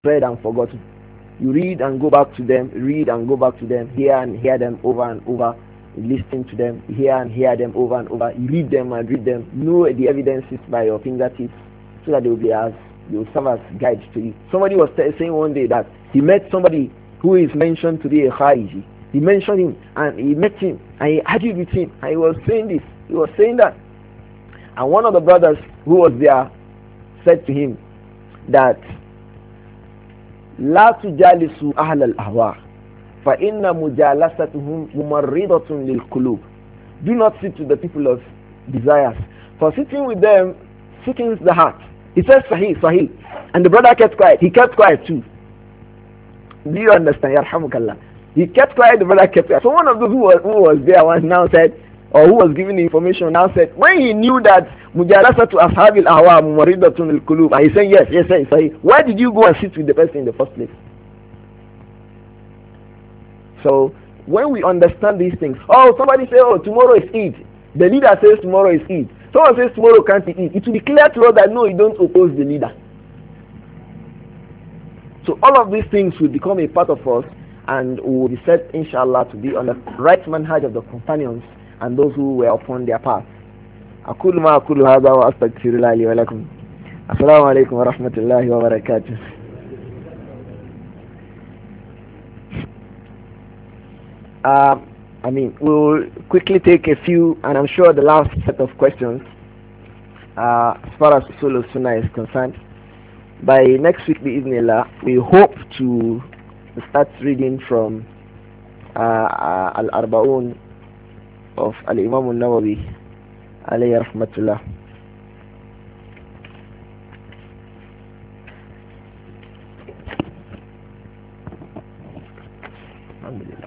read and forgotten. You read and go back to them, read and go back to them, hear and hear them over and over, you listen to them, hear and hear them over and over, you read them and read them, know the evidences by your fingertips so that they will serve as guides to you. Somebody was saying one day that he met somebody who is mentioned to be a Khariji. He mentioned him and he met him and he argued with him and he was saying this, he was saying that. And one of the brothers who was there said to him that لا تجالسوا أهل الأهواء فإن مجالستهم ممرضة للقلوب. Do not sit with the people of desires, for sitting with them sickens the heart. He says Sahih, Sahih, and the brother kept quiet. He kept quiet too. Do you understand? Yarhamukallah. He kept quiet, the brother kept quiet. So one of those who was there once now said, or who was giving the information now said, when he knew that mujalasatu ashabil ahwa mumaridatun al qulub, and he said yes, Sahih, why did you go and sit with the person in the first place? So when we understand these things, oh, somebody say, oh, tomorrow is Eid. The leader says tomorrow is Eid. Someone says tomorrow can't be Eid. It will be clear to us that no, you don't oppose the leader. So all of these things will become a part of us and will be said, inshallah, to be on the right manhaj of the companions and those who were upon their path. أقول ما أقول هذا وأستغفر الله لي ولكم. السلام عليكم ورحمة الله وبركاته. We'll quickly take a few, and I'm sure the last set of questions, as far as Usul Sunnah is concerned. By next week, bi'idhnillah, we hope to start reading from Al-Arba'un of Al-Imam Al-Nawawi, alayhi rahmatullah. Alhamdulillah.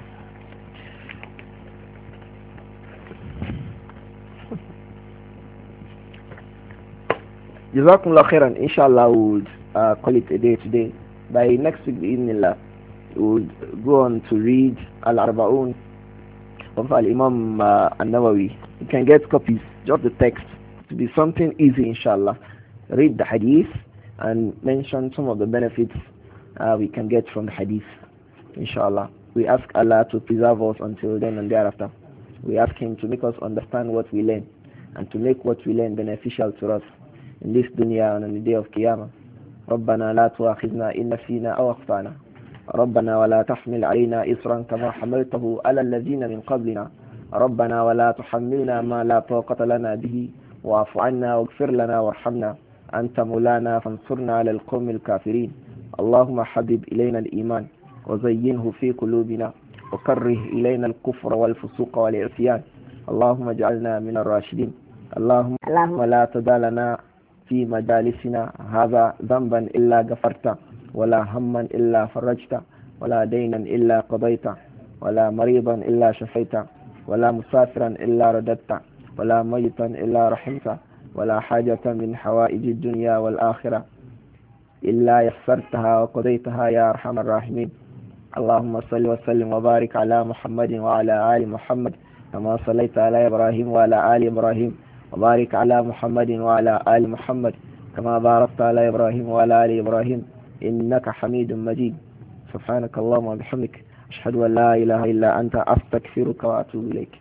Jazakumullah khairan. Inshallah, we would call it a day today. By next week, bi'idhnillah, we would go on to read Al-Arba'un of Al-Imam Al-Nawawi. You can get copies, just the text, to be something easy, inshallah. Read the hadith and mention some of the benefits we can get from the hadith, inshallah. We ask Allah to preserve us until then and thereafter. We ask Him to make us understand what we learn and to make what we learn beneficial to us in this dunya and on the day of Qiyamah. ربنا لا تؤاخذنا إن نسينا أو أخطأنا ربنا ولا تحمل علينا إصرا كما حملته على الذين من قبلنا ربنا ولا تحملنا ما لا طاقة لنا به واعف عنا واغفر لنا وارحمنا أنت مولانا فانصرنا على القوم الكافرين اللهم حبب إلينا الإيمان وزينه في قلوبنا وكره إلينا الكفر والفسوق والعصيان اللهم اجعلنا من الراشدين اللهم لا تدع لنا في مجالسنا هذا ذنبا إلا غفرته ولا هما إلا فرجته ولا دينا إلا قضيته ولا مريضا إلا شفيته ولا مسافرا إلا رددته ولا ميتا إلا رحمته ولا حاجة من حوائج الدنيا والآخرة إلا يسرتها وقضيتها يا أرحم الراحمين اللهم صل وسلم وبارك على محمد وعلى آل محمد كما صليت على إبراهيم وعلى آل إبراهيم وبارك على محمد وعلى آل محمد كما باركت على إبراهيم وعلى آل إبراهيم إنك حميد مجيد سبحانك اللهم وبحمدك أشهد أن لا إله إلا أنت أستغفرك وأتوب إليك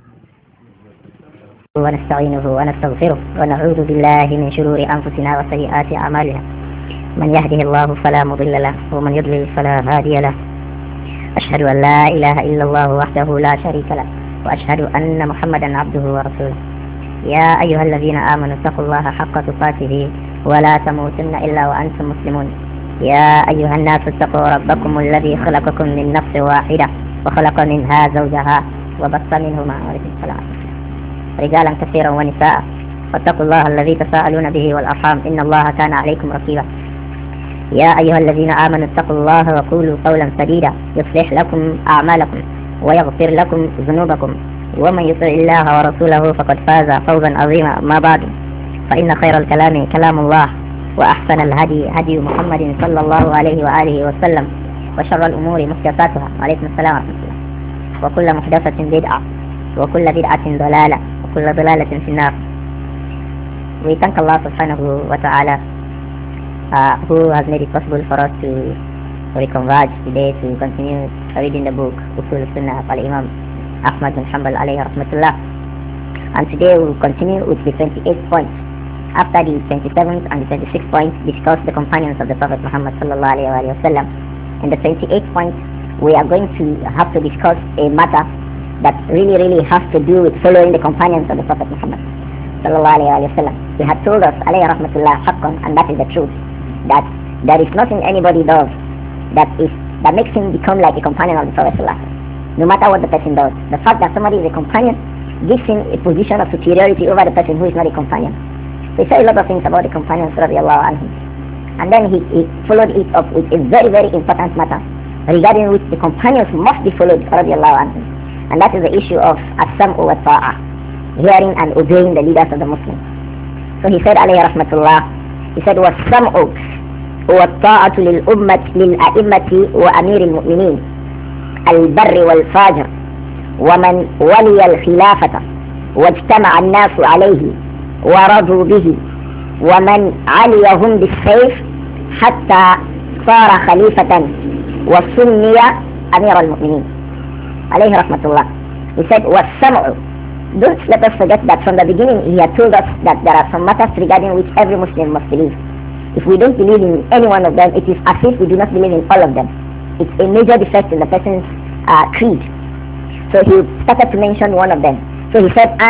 ونستعينه ونستغفره ونعوذ بالله من شرور أنفسنا وسيئات أعمالنا من يهده الله فلا مضل له ومن يضلل فلا هادي له أشهد أن لا إله إلا الله وحده لا شريك له وأشهد أن محمدا عبده ورسوله يا أيها الذين آمنوا اتقوا الله حق تقاته ولا تموتن إلا وأنتم مسلمون يا أيها الناس اتقوا ربكم الذي خلقكم من نفس واحدة وخلق منها زوجها وبث منهما رجالا كثيرا ونساء واتقوا الله الذي تساءلون به والأرحام إن الله كان عليكم رقيبا يا أيها الذين آمنوا اتقوا الله وقولوا قولا سديدا يصلح لكم أعمالكم ويغفر لكم ذنوبكم ومن يطع الله ورسوله فقد فاز فوزا عظيما ما بعد فإن خير الكلام كلام الله وأحسن الهدي هدي محمد صلى الله عليه وآله وسلم وشر الأمور محدثاتها عليكم السلام ورحمة الله وكل محدثة بدعة وكل بدعة ضلالة وكل ضلالة في النار. We thank Allah subhanahu wa ta'ala who has made it possible for us to reconverge today to continue reading the book Usul Sunnah of Al-Imam Ahmad bin Hanbal alayhi rahmatullah. And today we will continue with the 28th point. After the 27th and the 26th point discuss the companions of the Prophet Muhammad sallallahu alayhi wa sallam. In the 28th point, we are going to have to discuss a matter that really has to do with following the companions of the Prophet Muhammad sallallahu alayhi wa sallam. He had told us alayhi rahmatullah haqqan, and that is the truth, that there is nothing anybody does that makes him become like a companion of the Prophet sallallahu alayhi wa sallam. No matter what the person does, the fact that somebody is a companion gives him a position of superiority over the person who is not a companion. So he said a lot of things about the companions radiallahu anhum. And then he followed it up with a very important matter regarding which the companions must be followed radiallahu anhum. And that is the issue of as-sam'u wa ta'ah, hearing and obeying the leaders of the Muslims. So he said alayhi rahmatullah, he said was-sam'u wa ta'atu lil-a'immati wa amir al-mu'minin al-barri wal-fajr wa man waliya al-khilafata wajtama'a an-nasu alayhi ورضوا به ومن عليهم بالسيف حتى صار خليفة وسمي أمير المؤمنين عليه رحمة الله. He said والسمع. Don't let us forget that from the beginning he had told us that there are some matters regarding which every Muslim must believe. If we don't believe in any one of them, it is as if we do not believe in all of them. It's a major defect in the person's creed. So he started to mention one of them. So he said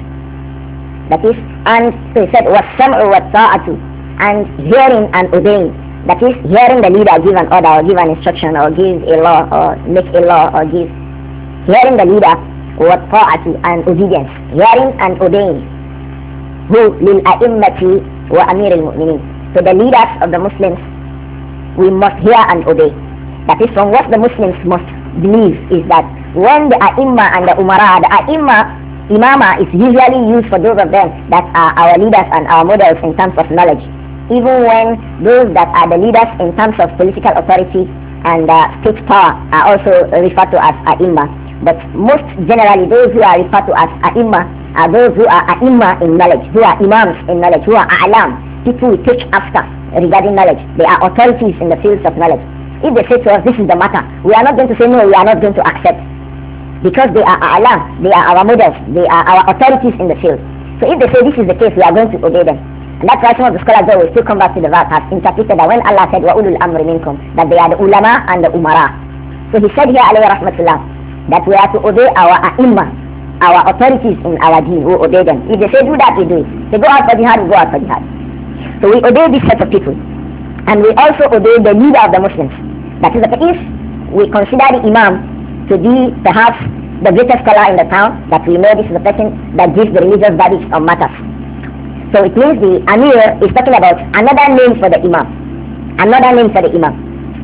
so he said was-sam'u wa-ta'atu, and hearing and obeying. That is, hearing the leader give an order or give an instruction or give a law or make a law or give. Hearing the leader, wa-ta'atu, and obedience. Hearing and obeying. Who? Lil-a'immati wa amir al-mu'minin. So the leaders of the Muslims, we must hear and obey. That is, from what the Muslims must believe is that when the a'imma and the umara, the Imama is usually used for those of them that are our leaders and our models in terms of knowledge, even when those that are the leaders in terms of political authority and state power are also referred to as A'imma. But most generally those who are referred to as A'imma are those who are A'imma in knowledge, who are Imams in knowledge, who are A'lam, people we take after regarding knowledge. They are authorities in the fields of knowledge. If they say to us, this is the matter, we are not going to say no, we are not going to accept. Because they are A'lam, they are our models, they are our authorities in the field. So if they say this is the case, we are going to obey them. And that's why some of the scholars will still come back to the verse, have interpreted that when Allah said wa ulul amri minkum, that they are the ulama and the umara. So he said here alayhi rahmatullah that we are to obey our a'imma, our authorities in our deen, we obey them. If they say do that, we do it. They go out for jihad, we go out for jihad. So we obey this set of people. And we also obey the leader of the Muslims. That is, if we consider the imam to be perhaps the greatest scholar in the town, that we know this is the person that gives the religious verdicts on matters. So it means the Amir is talking about another name for the Imam. Another name for the Imam.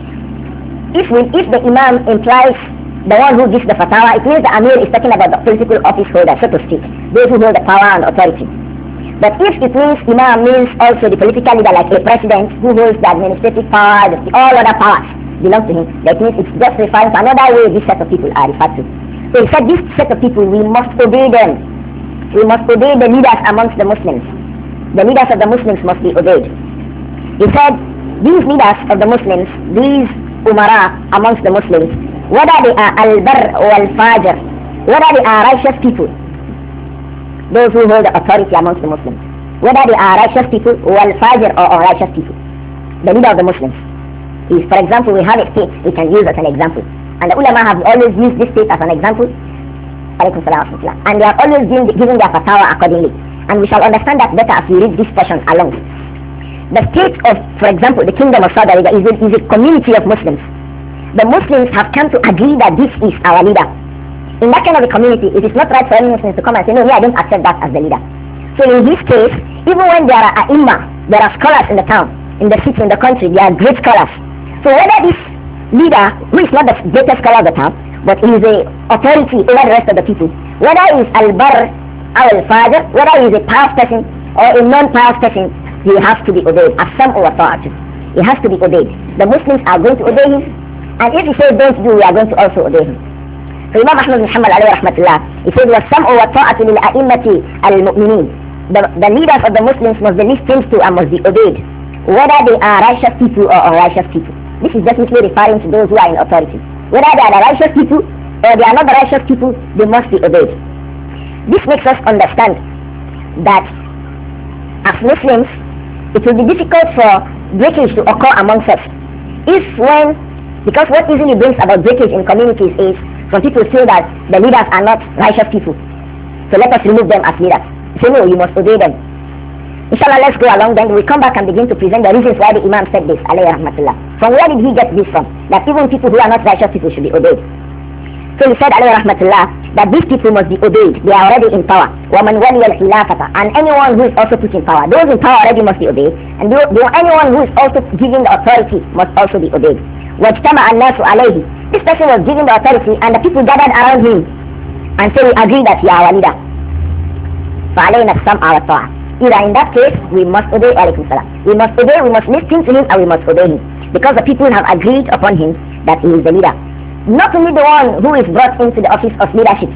If the Imam implies the one who gives the fatwa, it means the Amir is talking about the political office holder, so to speak, those who hold the power and authority. But if it means Imam means also the political leader, like a president who holds the administrative power, all other powers belong to him, that means it's just referring to another way this set of people are referred to. So he said this set of people, we must obey them. We must obey the leaders amongst the Muslims. The leaders of the Muslims must be obeyed. He said these leaders of the Muslims, these umara amongst the Muslims, whether they are al-barr or al-fajr, whether they are righteous people, those who hold the authority amongst the Muslims, whether they are righteous people or al-fajr or unrighteous people, the leader of the Muslims. Is, for example, we have a state we can use as an example, and the ulama have always used this state as an example, and they have always been given their fatwa accordingly, and we shall understand that better as we read this portion along. The state of, for example, the kingdom of Saudi Arabia is a community of Muslims. The Muslims have come to agree that this is our leader. In that kind of a community, it is not right for any Muslims to come and say, no, I don't accept that as the leader. So in this case, even when there are ai there are scholars in the town, in the city, in the country, they are great scholars. So whether this leader, who is not the greatest scholar of the town, but he is a authority over the rest of the people, whether he is al-barr or al-fajr, whether he is a pious person or a non-pious person, he has to be obeyed. As-sam'u wa ta'atu. He has to be obeyed. The Muslims are going to obey him, and if he says don't do, we are going to also obey him. So Imam Ahmad bin Hanbal alayhi rahmatullah, he said was-sam'u wa ta'atu lil-a'immati al-mu'minin. The leaders of the Muslims must be listened to and must be obeyed. whether they are righteous people or unrighteous people. This is definitely referring to those who are in authority. Whether they are the righteous people or they are not the righteous people, they must be obeyed. This makes us understand that as Muslims, it will be difficult for breakage to occur amongst us. Because what easily brings about breakage in communities is some people feel that the leaders are not righteous people. So let us remove them as leaders. Say no, you must obey them. Inshallah, let's go along then. We come back and begin to present the reasons why the Imam said this, alayhi rahmatullah. From where did he get this from? That even people who are not righteous people should be obeyed. So he said, alayhi rahmatullah, that these people must be obeyed. They are already in power. وَمَنْ وَلِيَ الْخِلَافَةَ, and anyone who is also put in power. Those in power already must be obeyed. And anyone who is also given the authority must also be obeyed. وَاجْتَمَعَ النَّاسُ عَلَيْهِ. This person was given the authority and the people gathered around him and say, we agree that you are our leader. فَعَلَيْنَا السَّمْعَ وَالطَّاعَةَ. Either in that case, we must obey, alaykum salam. We must obey, we must listen to him, and we must obey him. Because the people have agreed upon him that he is the leader. Not only the one who is brought into the office of leadership,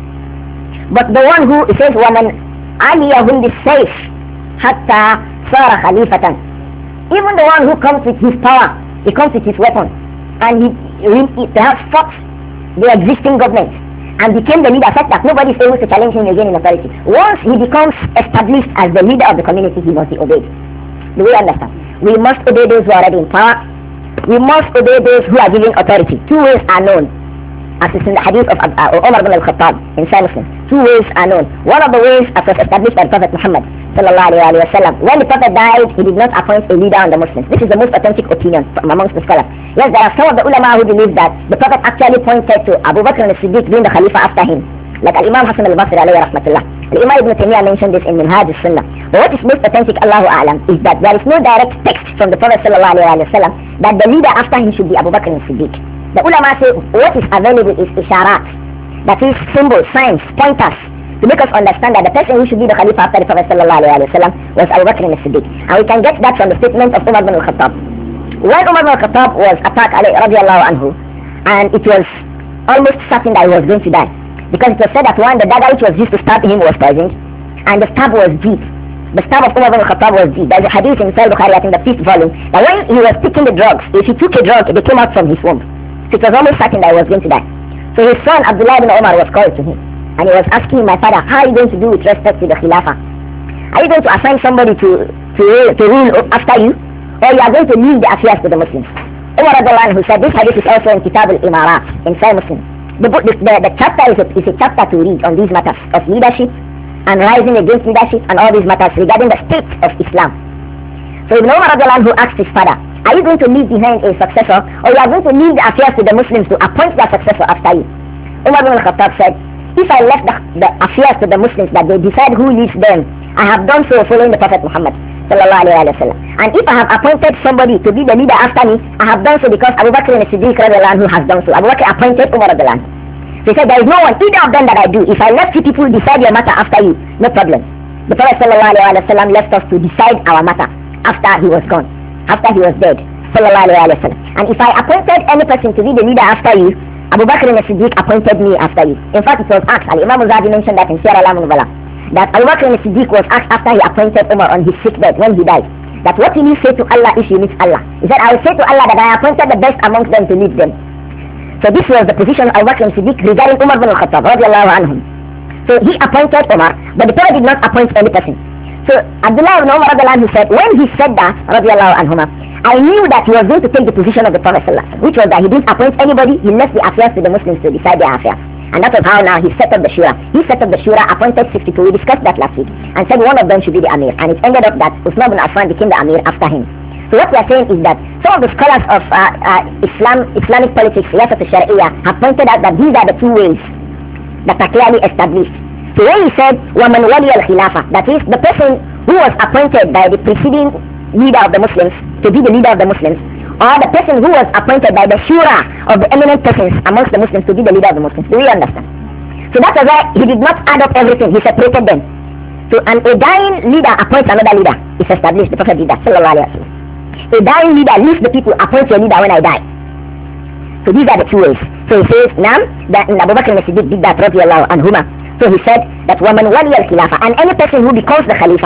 but the one who, it says, وَمَنْ عَلِيَهُ بِالسَّيْفِ حَتَّى صَارَ خَلِيفَةً. Even the one who comes with his power, he comes with his weapon, and he perhaps fought the existing government and became the leader such that nobody is able to challenge him again in authority. Once he becomes established as the leader of the community, he must be obeyed. Do we understand? We must obey those who are already in power. We must obey those who are given authority. Two ways are known, as is in the hadith of Umar ibn al-Khattab in Sahih Muslim. Two ways are known. One of the ways as was established by the Prophet Muhammad sallallahu alayhi wa sallam. When the Prophet died, he did not appoint a leader on the Muslims. This is the most authentic opinion from amongst the scholars. Yes, there are some of the ulama who believe that the Prophet actually pointed to Abu Bakr as-Siddiq being the Khalifa after him, like Imam Hassan al-Basri alayhi rahmatullah. Imam Ibn Taymiyyah mentioned this in Minhaj al-Sunnah. But what is most authentic, Allahu A'lam, is that there is no direct text from the Prophet sallallahu alayhi wa sallam that the leader after him should be Abu Bakr as-Siddiq. The ulama say what is available is isharat, that is symbols, signs, pointers, to make us understand that the person who should be the Khalifa after the Prophet sallallahu alayhi wa sallam was Abu Bakr as-Siddiq. And we can get that from the statement of Umar ibn al-Khattab. When Umar ibn al-Khattab was attacked radiallahu anhu, and it was almost certain that he was going to die, because it was said that one, the dagger which was used to stab him was poisoned, and the stab was deep. The stab of Umar ibn al-Khattab was deep. There's a hadith in Sahih Bukhari, I think the 5th volume, that when he was taking the drugs, if he took a drug, they came out from his womb. So it was almost certain that he was going to die. So his son Abdullah ibn Umar was called to him, and he was asking, my father, how are you going to do with respect to the Khilafah? Are you going to assign somebody to rule after you? Or you are going to leave the affairs to the Muslims? Umar who said, this hadith is also in Kitab al-Imarat, in Sahih Muslim. The chapter is a chapter to read on these matters of leadership and rising against leadership and all these matters regarding the state of Islam. So Ibn Umar who asked his father, are you going to leave behind a successor, or you are going to leave the affairs to the Muslims to appoint their successor after you? Umar ibn al-Khattab said, if I left the affairs to the Muslims that they decide who leads them, I have done so following the Prophet Muhammad sallallahu alayhi wa sallam. And if I have appointed somebody to be the leader after me, I have done so because Abu Bakr as-Siddiq who has done so. Abu Bakr appointed Umar radiallahu anhu. So he said, there is no one, either of them that I do. If I let you people decide your matter after you, no problem. The Prophet sallallahu alayhi wa sallam left us to decide our matter after he was gone, after he was dead sallallahu alayhi wa sallam. And if I appointed any person to be the leader after you, Abu Bakr as-Siddiq appointed me after you. In fact, it was asked, Imam Zahabi mentioned that in Siyar al-Alam al-Bala, that Abu Bakr as-Siddiq was asked after he appointed Umar on his sickbed when he died, that what will you say to Allah if you meet Allah? He said, I will say to Allah that I appointed the best amongst them to lead them. So this was the position of Abu Bakr as-Siddiq regarding Umar ibn al-Khattab radiallahu anhum. So he appointed Umar, but the Prophet did not appoint any person. So Abdullah ibn Umar radiallahu anhu said, when he said that radiallahu anhuma, I knew that he was going to take the position of the Prophet sallallahu alaihi wasallam, which was that he didn't appoint anybody, he left the affairs to the Muslims to decide their affairs. And that was how now he set up the Shura. He set up the Shura, appointed 6 people, we discussed that last week, and said one of them should be the Amir. And it ended up that Uthman bin Affan became the Amir after him. So what we are saying is that some of the scholars of Islamic politics, Siyasat al-Shari'iyah, have pointed out that these are the 2 ways that are clearly established. So when he said, وَمَنْ وَلِيَ الْخِلَافَةِ, that is, the person who was appointed by the preceding leader of the Muslims to be the leader of the Muslims, or the person who was appointed by the Shura of the eminent persons amongst the Muslims to be the leader of the Muslims. Do we understand? So that was why he did not add up everything, he separated them. So a dying leader appoints another leader. It's established, the Prophet did that sallallahu alayhi wa sallam. A dying leader leaves the people, appoints a leader when I die. So these are the 2 ways. So he says, now that Abu Bakr as-Siddiq did that radiallahu anhuma. So he said that وَمَنْ وَلِيَ الْخِلَافَةِ, and any person who becomes the Khalifa,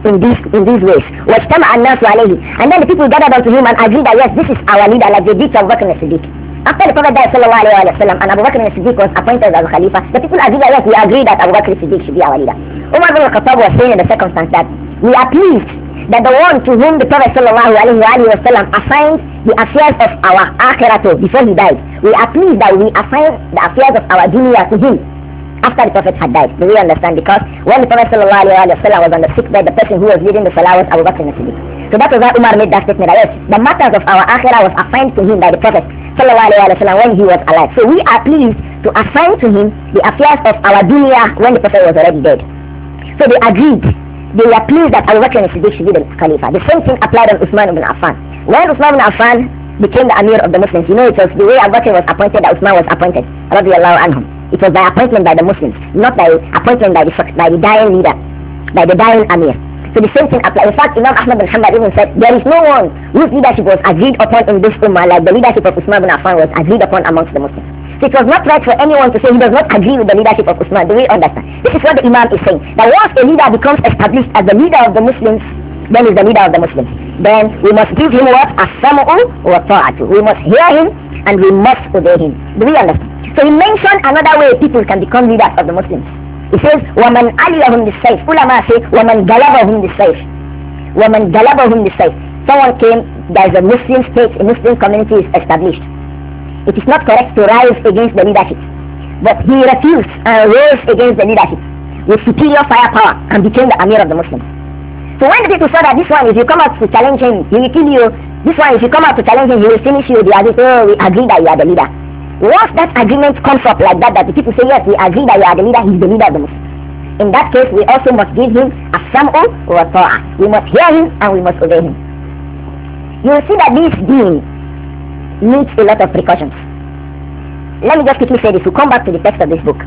in these ways. وَاجْتَمَعَ النَّاسُ عَلَيْهِ. And then the people gathered unto him and agreed that yes, this is our leader, like they did to Abu Bakr as-Siddiq. After the Prophet died sallallahu alayhi wa sallam and Abu Bakr as-Siddiq was appointed as Khalifa, the people agreed that yes, we agree that Abu Bakr as-Siddiq should be our leader. Umar ibn al-Khattab was saying in the circumstance that we are pleased that the one to whom the Prophet sallallahu alayhi wa sallam assigned the affairs of our akhirah before he died, we are pleased that we assign the affairs of our dunya to him after the Prophet had died. Do we understand? Because when the Prophet sallallahu alayhi wa sallam was on the sick bed, the person who was leading the salah was Abu Bakr as-Siddiq. So that was why Umar made that statement that yes, the matters of our akhirah was assigned to him by the Prophet sallallahu alayhi wa sallam when he was alive. So we are pleased to assign to him the affairs of our dunya when the Prophet was already dead. So they agreed. They were pleased that Abu Bakr as-Siddiq should be the Khalifa. The same thing applied on Uthman ibn Affan. When Uthman ibn Affan became the Amir of the Muslims, you know, it was the way Abu Bakr was appointed that Uthman was appointed, radiyallahu anhum. It was by appointment by the Muslims, not by appointment by the dying leader, by the dying Amir. So the same thing applies. In fact, Imam Ahmad bin Hanbal even said there is no one whose leadership was agreed upon in this ummah like the leadership of Uthman ibn Affan was agreed upon amongst the Muslims. So it was not right for anyone to say he does not agree with the leadership of Uthman. Do we understand? This is what the Imam is saying. That once a leader becomes established as the leader of the Muslims, then is the leader of the Muslims. Then we must give him what? As-sam'u wa ta'atu. We must hear him and we must obey him. Do we understand? So he mentioned another way people can become leaders of the Muslims. He says, وَمَنْ عَلِيَهُمْ بِالسَّيْفِ. Ulama say, وَمَنْ غَلَبَهُمْ بِالسَّيْفِ. وَمَنْ غَلَبَهُمْ بِالسَّيْفِ. Someone came, there is a Muslim state, a Muslim community is established. It is not correct to rise against the leadership. But he refused and rose against the leadership with superior firepower and became the Amir of the Muslims. So when the people saw that this one, if you come out to challenge him, he will kill you. This one, if you come out to challenge him, he will finish you. They agree, oh, we agree that you are the leader. Once that agreement comes up like that, that the people say, yes, we agree that you are the leader, he is the leader of the Muslims. In that case, we also must give him a sam'u wa ta'ah. We must hear him and we must obey him. You will see that this deen needs a lot of precautions. Let me just quickly say this. We'll come back to the text of this book.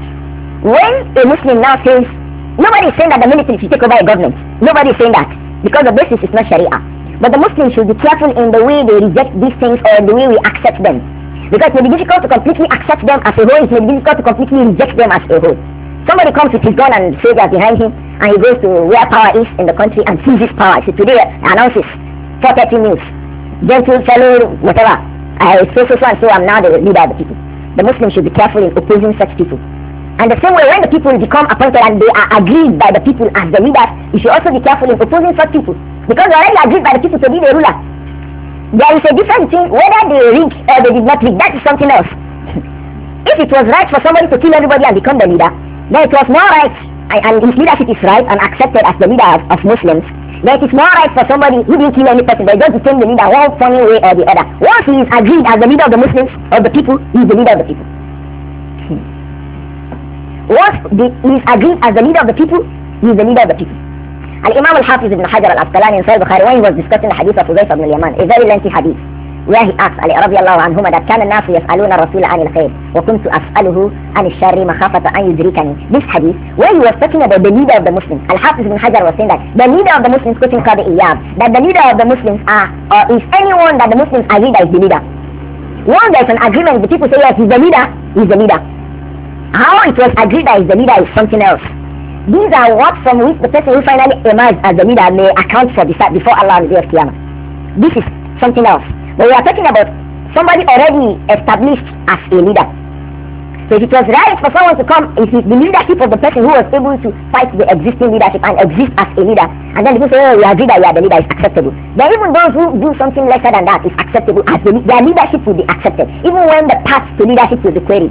When a Muslim now says, nobody is saying that the military should take over a government. Nobody is saying that. Because the basis is not Sharia. But the Muslims should be careful in the way they reject these things or the way we accept them. Because it may be difficult to completely accept them as a whole. It may be difficult to completely reject them as a whole. Somebody comes with his gun and soldiers behind him and he goes to where power is in the country and seizes power. So today announces 4:30 news. Gentle fellow, whatever. I so and so I'm now the leader of the people. The Muslims should be careful in opposing such people. And the same way when the people become appointed and they are agreed by the people as the leaders, you should also be careful in opposing such people. Because they already agreed by the people to be the ruler. There is a difference between whether they rigged or they did not rig. That is something else. If it was right for somebody to kill everybody and become the leader, then it was more right, and his leadership is right and accepted as the leader of Muslims, then it is more right for somebody who didn't kill any person, but just became the leader one funny way or the other. Once he is agreed as the leader of the Muslims, or the people, he is the leader of the people. Once he is agreed as the leader of the people, he is the leader of the people. Al-Imam al-Hafiz ibn Hajar al-Asqalani in Sahih Bukhari, when he was discussing the hadith of Hudayfa ibn al-Yaman, a very lengthy hadith, where he asked Ali radiyallahu anhuma that كان الناس يسألون الرسول عن الخير وكنت أسأله عن الشر مخافة أن يدركني. This hadith, where he was talking about the leader of the Muslims, Al-Hafiz ibn Hajar was saying that the leader of the Muslims, quoting Qadi Iyad, that the leader of the Muslims are, or is anyone that the Muslims agree that is the leader. Once there is an agreement, the people say yes, he's the leader, he's the leader. How it was agreed that he's the leader is something else. These are what from which the person who finally emerged as the leader may account for before Allah on the day of Qiyamah. This is something else. But we are talking about somebody already established as a leader. So if it was right for someone to come, if it's the leadership of the person who was able to fight the existing leadership and exist as a leader, and then people say, oh, we agree that you are the leader, is acceptable. Then even those who do something lesser than that is acceptable, as their leadership will be accepted, even when the path to leadership will be queried.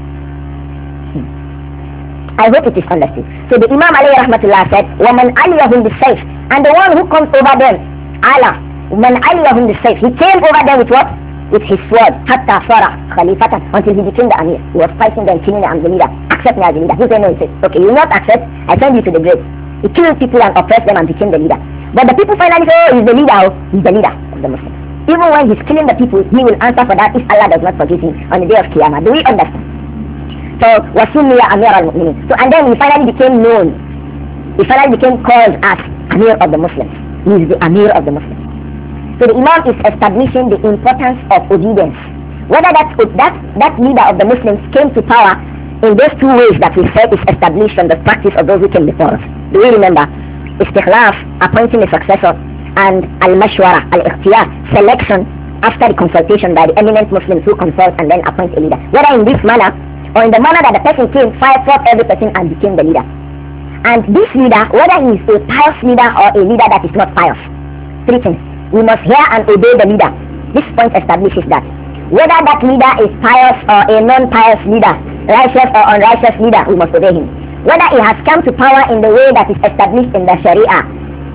I hope it is understood. So the Imam alayhi rahmatullah said, وَمَنْ عَلِيَهُمْ بِالسَّيْفِ. And the one who comes over them, Allah, وَمَنْ عَلِيَهُمْ بِالسَّيْفِ. He came over them with what? With his sword. حَتَّى صَارَ خَلِيفَةً. Until he became the Amir. He was fighting them, killing them, the leader. Accept me as the leader. Who said no? He said, okay, you will not accept, I send you to the grave. He killed people and oppressed them and became the leader. But the people finally say, oh, he's the leader. He's the leader of the Muslims. Even when he's killing the people, he will answer for that if Allah does not forgive him on the day of Qiyamah. Do we understand? So, Wasumiya Amir al-Mu'minin. So, and then he finally became known. He finally became called as Amir of the Muslims. He is the Amir of the Muslims. So the Imam is establishing the importance of obedience. Whether that leader of the Muslims came to power in those two ways that we said is established from the practice of those who came before us. Do we remember? istikhlaf, appointing a successor, and al-mashwara, al-ikhtiyar, selection after the consultation by the eminent Muslims who consult and then appoint a leader. Whether in this manner or in the manner that the person came, fired forth every person and became the leader. And this leader, whether he is a pious leader or a leader that is not pious, three things. We must hear and obey the leader. This point establishes that whether that leader is pious or a non-pious leader, righteous or unrighteous leader, we must obey him. Whether he has come to power in the way that is established in the Sharia,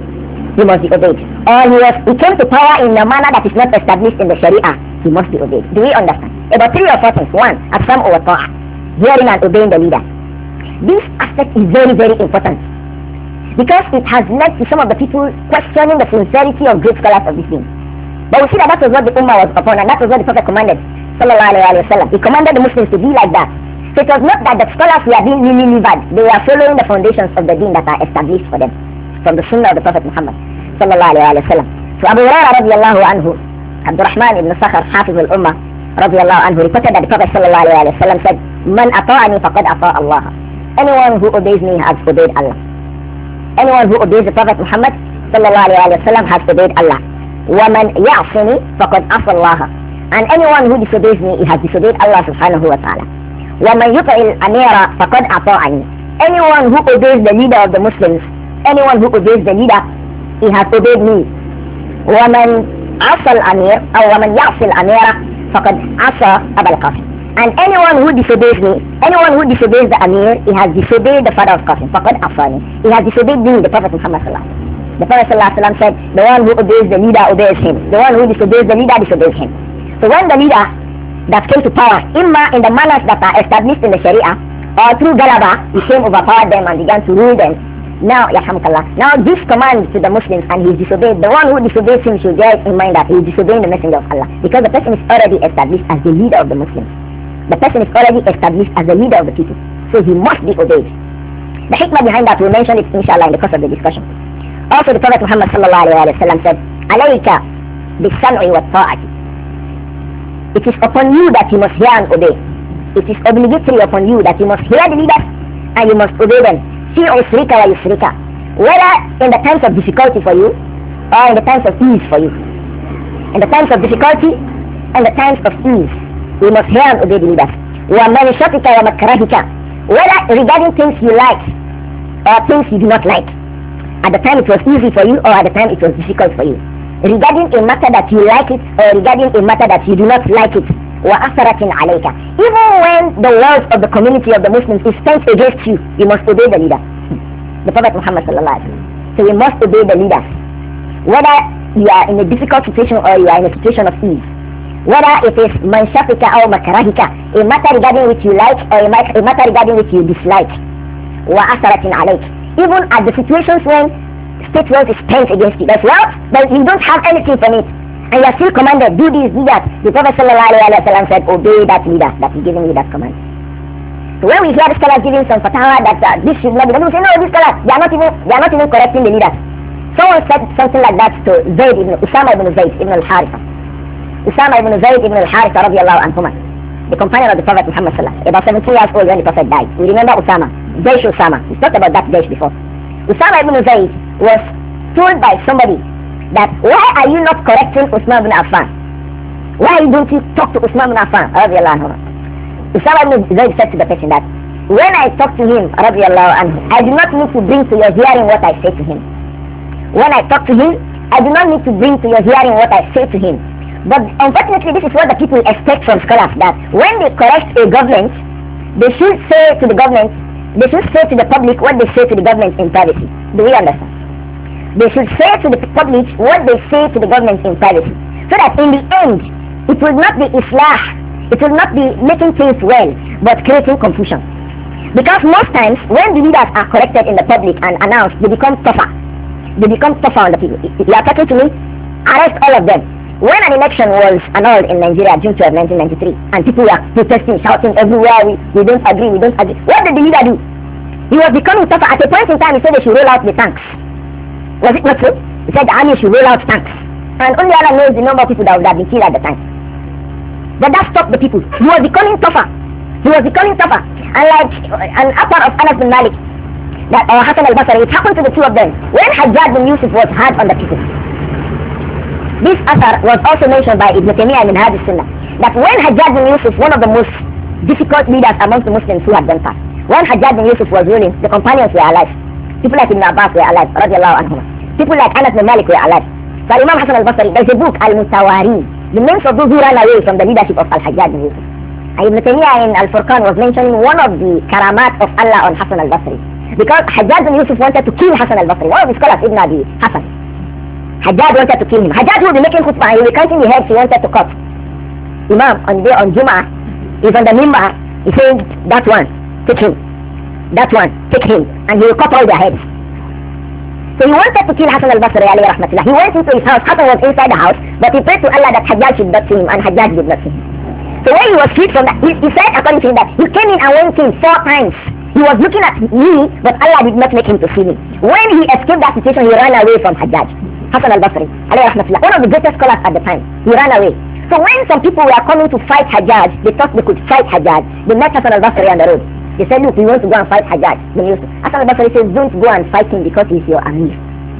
he must be obeyed. Or he came to power in a manner that is not established in the Sharia, he must be obeyed. Do we understand? About three or four things. One, as-sam'u wa ta'a, hearing and obeying the leader. This aspect is very, very important, because it has led to some of the people questioning the sincerity of great scholars of this deen. But we see that was what the Ummah was upon, and that was what the Prophet commanded, sallallahu alayhi wa sallam. He commanded the Muslims to be like that. So it was not that the scholars were being newly-livered, they were following the foundations of the deen that are established for them from the sunnah of the Prophet Muhammad sallallahu alayhi wa sallam. So Abu Hurairah radiallahu anhu, Abdurrahman ibn Sakhar, Hafiz al-Ummah radiallahu anhu, reported that the Prophet sallallahu alayhi wa sallam said, Man ata'ani faqad ata'a Allah. Anyone who obeys me has obeyed Allah. Anyone who obeys the Prophet Muhammad sallallahu alayhi wa sallam has obeyed Allah. وَمَنْ يَعْصِنِي فَقَدْ عَصَى اللَّهَ. And anyone who disobeys me, he has disobeyed Allah subhanahu wa ta'ala. وَمَنْ يُطِعِ الْأَمِيرَ فَقَدْ أَطَاعَنِي. Anyone who obeys the leader of the Muslims, anyone who obeys the leader, he has obeyed me. وَمَنْ عَصَى الْأَمِيرَ أو وَمَنْ يَعْصِي الْأَمِيرَ فَقَدْ عَصَى أَبَا الْقَاسِمِ. And anyone who disobeys me, anyone who disobeys the Amir, he has disobeyed the father of Qasim. فَقَدْ عَصَانِي. He has disobeyed me, the Prophet Muhammad sallallahu alaihi wasallam. The Prophet ﷺ said, the one who obeys the leader obeys him. The one who disobeys the leader disobeys him. So when the leader that came to power, imma in the manners that are established in the Sharia, or through Galaba, he came, overpowered them and began to rule them. Now, Yahmukallah, now this command to the Muslims and he is disobeyed, the one who disobeys him should bear in mind that he is disobeying the messenger of Allah. Because the person is already established as the leader of the Muslims. The person is already established as the leader of the people. So he must be obeyed. The hikmah behind that, we'll mention it inshallah in the course of the discussion. Also the Prophet Muhammad sallallahu alayhi wa sallam said, Alayka bis-sam'i wa ta'ati. It is upon you that you must hear and obey. It is obligatory upon you that you must hear the leaders and you must obey them. Fi usrika wa yusrika. Whether in the times of difficulty for you or in the times of ease for you. In the times of difficulty and the times of ease, we must hear and obey the leaders. Wa manishatika wa makrahika. Whether regarding things you like or things you do not like. At the time it was easy for you or at the time it was difficult for you. Regarding a matter that you like it or regarding a matter that you do not like it. وَأَثَرَةٍ عَلَيْكَ. Even when the words of the community of the Muslims is spent against you, you must obey the leader. The Prophet Muhammad sallallahu alaihi wasallam. So we must obey the leaders. Whether you are in a difficult situation or you are in a situation of ease. Whether it is manshafika or makarahika, a matter regarding which you like or a matter regarding which you dislike. وَأَثَرَةٍ عَلَيْكَ. Even at the situations when state wealth is spent against you, that's well, but you don't have anything from it, and you are still commanded, do this, do that. The Prophet sallallahu alaihi wasallam said, obey that leader that is giving you that command. So when we hear the scholars giving some fatwa that this should not be, people say, no, these scholars, they are not even correcting the leaders. Someone said something like that to Usama ibn Zayd ibn al-Haritha. Usama ibn Zayd ibn al-Haritha radiallahu anhuma, the companion of the Prophet Muhammad sallallahu alaihi wasallam, about 17 years old when the Prophet died. We remember Usama. Jaysh Usama. We talked about that Jaysh before. Usama ibn Zayd was told by somebody that, why are you not correcting Usman ibn Affan? Why don't you talk to Usman ibn Affan? Usama ibn Zayd said to the person that, when I talk to him, I do not need to bring to your hearing what I say to him. When I talk to him, I do not need to bring to your hearing what I say to him. But unfortunately, this is what the people expect from scholars, that when they correct a government, they should say to the government, they should say to the public what they say to the government in privacy. Do we understand? They should say to the public what they say to the government in privacy. So that in the end, it will not be islah, it will not be making things well, but creating confusion. Because most times, when the leaders are corrected in the public and announced, they become tougher. They become tougher on the people. You are talking to me? Arrest all of them. When an election was annulled in Nigeria, June 12, 1993, and people were protesting, shouting everywhere, we don't agree, we don't agree. What did the leader do? He was becoming tougher. At a point in time, he said they should roll out the tanks. Was it not so? He said the army should roll out tanks. And only Allah knows the number of people that would have been killed at the time. But that stopped the people. He was becoming tougher. He was becoming tougher. And like an upper of Anas bin Malik, that Hassan al-Basri, it happened to the two of them. When Hajjaj bin Yusuf was hard on the people, this asar was also mentioned by Ibn Taymiyyah in Minhaj al-Sunnah, that when Hajjaj bin Yusuf, one of the most difficult leaders amongst the Muslims who had done past, when Hajjaj bin Yusuf was ruling, the companions were alive. People like Ibn Abbas were alive, radiallahu anhum. People like Anas bin Malik were alive. So Imam Hassan al-Basri, there's a book, Al-Mutawari, the names of those who ran away from the leadership of Al-Hajjaj bin Yusuf. And Ibn Taymiyyah in Al-Furqan was mentioning one of the karamat of Allah on Hassan al-Basri. Because Hajjaj bin Yusuf wanted to kill Hassan al-Basri. One of the scholars, Ibn Abi Hassan. Hajjaj wanted to kill him. Hajjaj would be making khutbah and he will be counting the heads he wanted to cut. Imam on Jum'ah is on the mimbar. He said, that one, take him. That one, take him. And he will cut all their heads. So he wanted to kill Hassan al-Basri alayhi rahmatullah. He went into his house. Hassan was inside the house, but he prayed to Allah that Hajjaj should not see him, and Hajjaj did not see him. So when he was freed from that, he said according to him that he came in and went in 4 times. He was looking at me, but Allah did not make him to see me. When he escaped that situation, he ran away from Hajjaj. Hassan al-Basri alayhi rahmatullah, one of the greatest scholars at the time. He ran away. So when some people were coming to fight Hajjaj, they thought they could fight Hajjaj. They met Hassan al-Basri on the road. They said, look, we want to go and fight Hajjaj. Hassan al-Basri says, don't go and fight him because he's your Amir.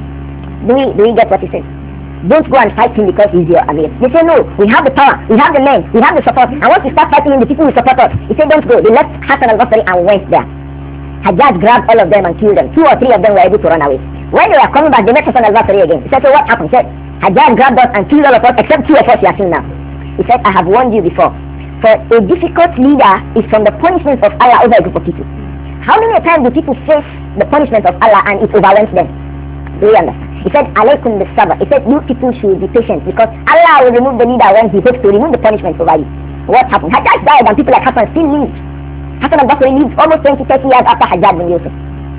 Do we get what he says? Don't go and fight him because he's your Amir. They say, no, we have the power, we have the men, we have the support. And once we start fighting him, the people will support us. He said, don't go. They left Hassan al-Basri and went there. Hajjaj grabbed all of them and killed them. 2 or 3 of them were able to run away. When they were coming back, they met Hassan al-Basri again. He said, so what happened? He said, Hajjaj grabbed us and killed all of us except 2 of us you are seeing now. He said, I have warned you before. For a difficult leader is from the punishment of Allah over a group of people. How many times do people face the punishment of Allah and it overwhelms them? Do you understand? He said, alaykum bis-sabr. He said, you people should be patient because Allah will remove the leader when he hopes to remove the punishment over you. What happened? Hajjaj died and people like Hassan still lived. Hassan al-Basri lived almost 20-30 years after Hajjaj bin Yusuf.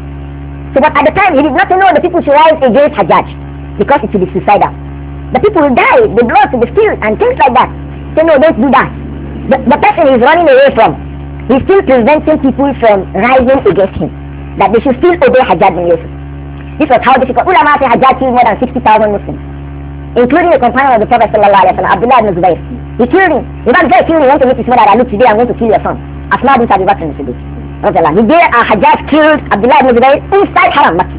So but at the time he did not know the people should rise against Hajjaj because it would be suicidal. The people will die, the blood will be spilled and things like that. So no, don't do that. The person he is running away from, he's still preventing people from rising against him. That they should still obey Hajjaj bin Yusuf. This was how difficult. Ulama say Hajjaj killed more than 60,000 Muslims, including the companion of the Prophet sallallahu alaihi wasallam, Abdullah ibn Zubayr. He killed him. The man said, killed him, went to meet his mother, look, today I'm going to kill your son. Asma bint Abi Bakr al-Siddiq. The day Hajjaj killed Abdullah ibn Zubayr inside Haram Makkah.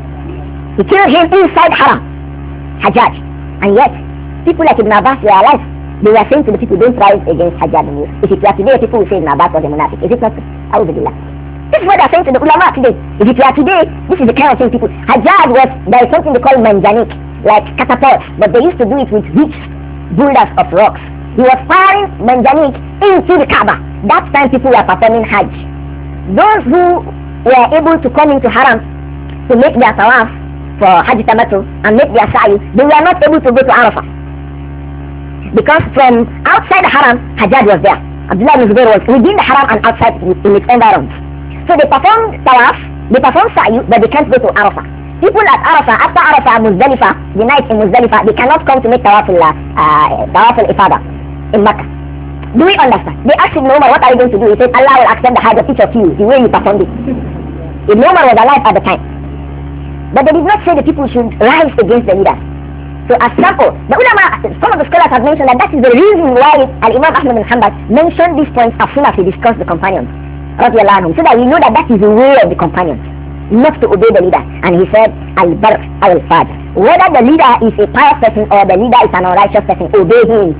He killed him inside Haram, Hajjaj. And yet, people like Ibn Abbas were alive. They were saying to the people, don't rise against Hajjaj bin Yusuf. If it were today, people will say Ibn Abbas was a munafiq. Is it not? A'udhu. This is what they are saying to the ulama today. If it were today, this is the kind of thing people... Hajjaj was, there is something they call manjanik, like catapults, but they used to do it with huge boulders of rocks. He was firing manjanik into the Kaaba. That time people were performing Hajj. Those who were able to come into Haram to make their tawaf for Hajj Tamattu and make their sa'i, they were not able to go to Arafah. Because from outside the Haram, Hajjaj was there. Abdullah ibn Zubayr was within the Haram and outside in its environs. So they performed tawaf, they performed sa'i, but they can't go to Arafah. People at Arafah, after Arafah, Muzdalifah, the night in Muzdalifah, they cannot come to make tawaf al-ifada in Makkah. Do we understand? They asked Ibn Umar, what are you going to do? He said, Allah will accept the Hajj of each of you, the way you performed it. Ibn Umar was alive at the time. But they did not say the people should rise against the leaders. So as sample, the ulama, some of the scholars have mentioned that is the reason why Al-Imam Ahmad bin Hanbal mentioned these points as soon as he discussed the companions, so that we know that that is the way of the companions, not to obey the leader. And he said, Al-Bar al-Fajr. Whether the leader is a pious person or the leader is an unrighteous person, obey him.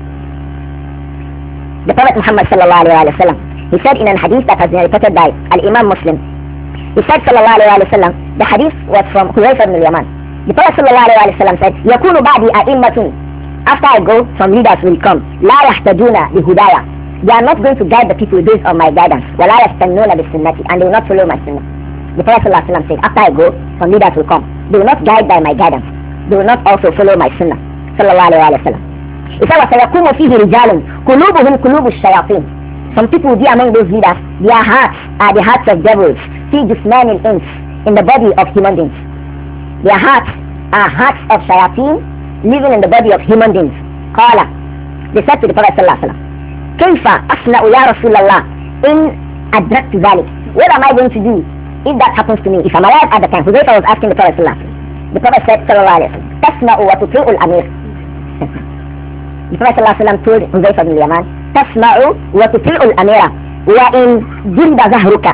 The Prophet Muhammad sallallahu alayhi wa sallam, he said in a hadith that has been reported by Al-Imam Muslim, he said sallallahu alayhi wa sallam, the hadith was from Hudayfa ibn al-Yaman. The Prophet sallallahu alayhi wa sallam said, يَكُونُ بَعْدِي أَئِمَّةٌ. After I go, some leaders will come. لَا يَحْتَجُونَ بِهُدَايَ. They are not going to guide the people based on my guidance. وَلَا يَسْتَنُّونَ بِسُنَّتِي. And they will not follow my sunnah. The Prophet sallallahu alayhi wa sallam said, after I go, some leaders will come. They will not guide by my guidance. They will not also follow my sunnah. Sallallahu alayhi wa sallam. He said, وَسَيَكُونُ فِيهِ رِجَالٌ قُلُوبُهُمْ قُلُوبُ الشَّيَاطِينِ. Some people will be among those leaders. Their hearts are the hearts of devils. فِي جِسْمَانِ الْإِنسِ. In the body of human beings. Their hearts are hearts of shayateen living in the body of human beings. قال. They said to the Prophet sallallahu alaihi wasallam, كيف أصنع يا رسول الله إن أدركت ذلك? What am I going to do if that happens to me? If I'm alive at the time. Hudayfa was asking the Prophet sallallahu alaihi wasallam. The Prophet said sallallahu alaihi wasallam, تسمع وتطيع الأمير. The Prophet sallallahu alaihi wasallam told Hudayfa bin Yaman, تسمع وتطيع الأمير وإن جلد ظهرك.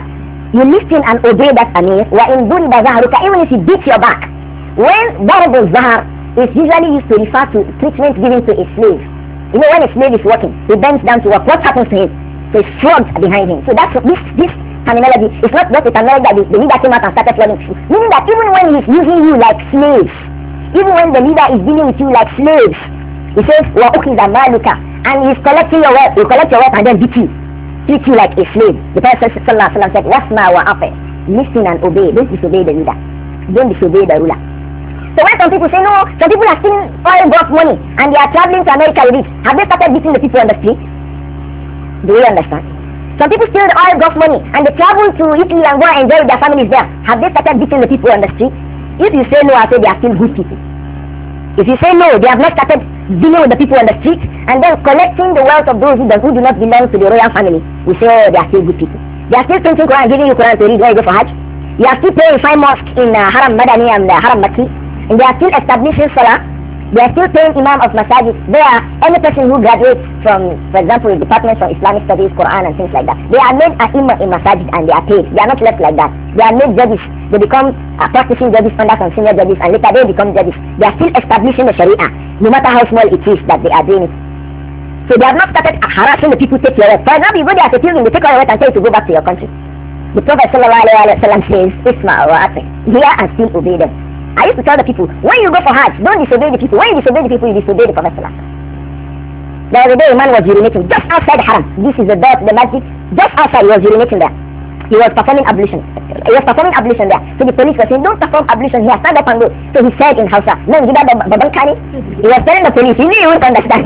you listen and obey that Amir. وَإِن ضُرِبَ ظَهْرُكَ, even if he beats your back. When ضَرَبُ الظَّهْر is usually used to refer to treatment given to a slave. You know, when a slave is working, he bends down to work. What happens to him? So he's flogged behind him. So that's this terminology. It's not just a terminology that the leader came out and started flogging you. Meaning that even when he's using you like slaves, even when the leader is dealing with you like slaves, he says, وَأُخِذَ مَالُكَ, and he's collecting your wealth. He collect your wealth and then beat you. Treat you like a slave. The Prophet sallallahu alaihi wasallam said, "Wasma wa afi." Listen and obey. Don't disobey the leader. Don't disobey the ruler. So when some people say no, some people are stealing oil gulf money and they are traveling to America with it. Have they started beating the people on the street? Do you understand? Some people steal the oil gulf money and they travel to Italy and go and enjoy with their families there. Have they started beating the people on the street? If you say no, I say they are still good people. If you say no, they have not started dealing with the people on the street and then collecting the wealth of those who do not belong to the royal family. We say, oh, they are still good people. They are still printing Quran, giving you Quran to read when you go for Hajj. You are still paying 5 mosques in Haram Madani and Haram Makki. And they are still establishing Salah. They are still paying Imam of Masajid. They are any person who graduates from, for example, departments of Islamic Studies, Quran and things like that. They are made Imam in Masajid and they are paid. They are not left like that. They are made judges. They become practicing judges under some senior judges and later they become judges. They are still establishing the Sharia, no matter how small it is that they are doing it. So they have not started harassing the people to take your wealth. For example, you go there as a pilgrim, they take all your wealth and tell you to go back to your country. The Prophet ﷺ says, Isma wa ati, hear and still obey them. I used to tell the people, when you go for Hajj, don't disobey the people. When you disobey the people, you disobey the Prophet ﷺ. There was a day a man was urinating just outside the Haram. This is the masjid. Just outside, he was urinating there. He was performing ablution. He was performing ablution there. So the police were saying, don't perform ablution here, stand up and go. So he said in Hausa, no, you got the Babankani. He was telling the police, he knew you wouldn't understand.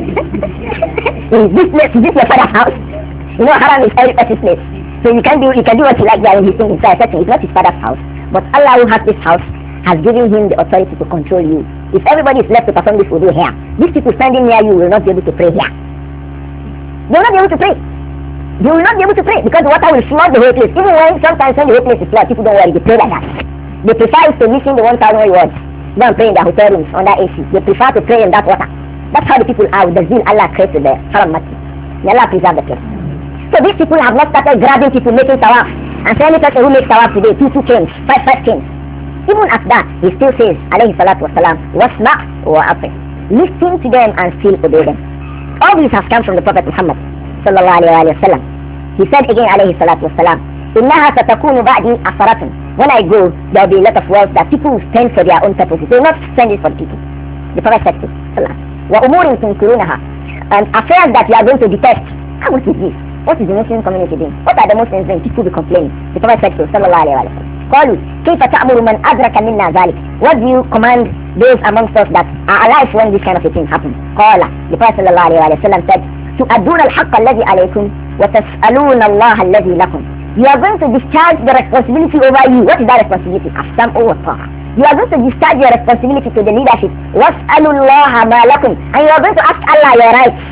Is this your father's house? You know, Haram is every person's place. So you can do what you like there when he's inside. It's not his father's house. But Allah who has this house has given him the authority to control you. If everybody is left to perform this wudu here, these people standing near you will not be able to pray here. They will not be able to pray. They will not be able to pray because the water will flood the whole place. Even when sometimes when the whole place is flooded, people don't worry, they pray like that. They prefer to listen to 1,000 words than pray in their hotel rooms under AC. They prefer to pray in that water. That's how the people are with the zeal Allah created the Haram Masjid. May Allah preserve the place. So these people have not started grabbing people making tawaf. And so any person who makes tawaf today, 2 kings, 5 kings. Even at that, he still says, alayhi salatu wasalam, wasma wa ati. Listen to them and still obey them. All these have come from the Prophet Muhammad sallallahu alayhi wa sallam. He said again, alayhi salatu wasalam, innaha satakunu ba'di asaratun. When I go, there will be a lot of wealth that people will spend for their own purposes. They will not spend it for the people. The Prophet said to sallam, wa umurin tunkirunaha, and affairs that you are going to detest. How much is this? What is the Muslim community doing? What are the Muslims doing? People will be complaining. The Prophet said to sallallahu alayhi wa sallam, قالوا كيف تأمر من أدرك منا ذلك? What do you command those amongst us that are alive when this kind of a thing happens? قال, the Prophet صلى الله عليه وسلم said, تؤدون الحق الذي عليكم وتسألون الله الذي لكم. You are going to discharge the responsibility over you. What is that responsibility? السمع والطاعة. You are going to discharge your responsibility to the leadership. واسألوا الله ما لكم. And you are going to ask Allah your rights.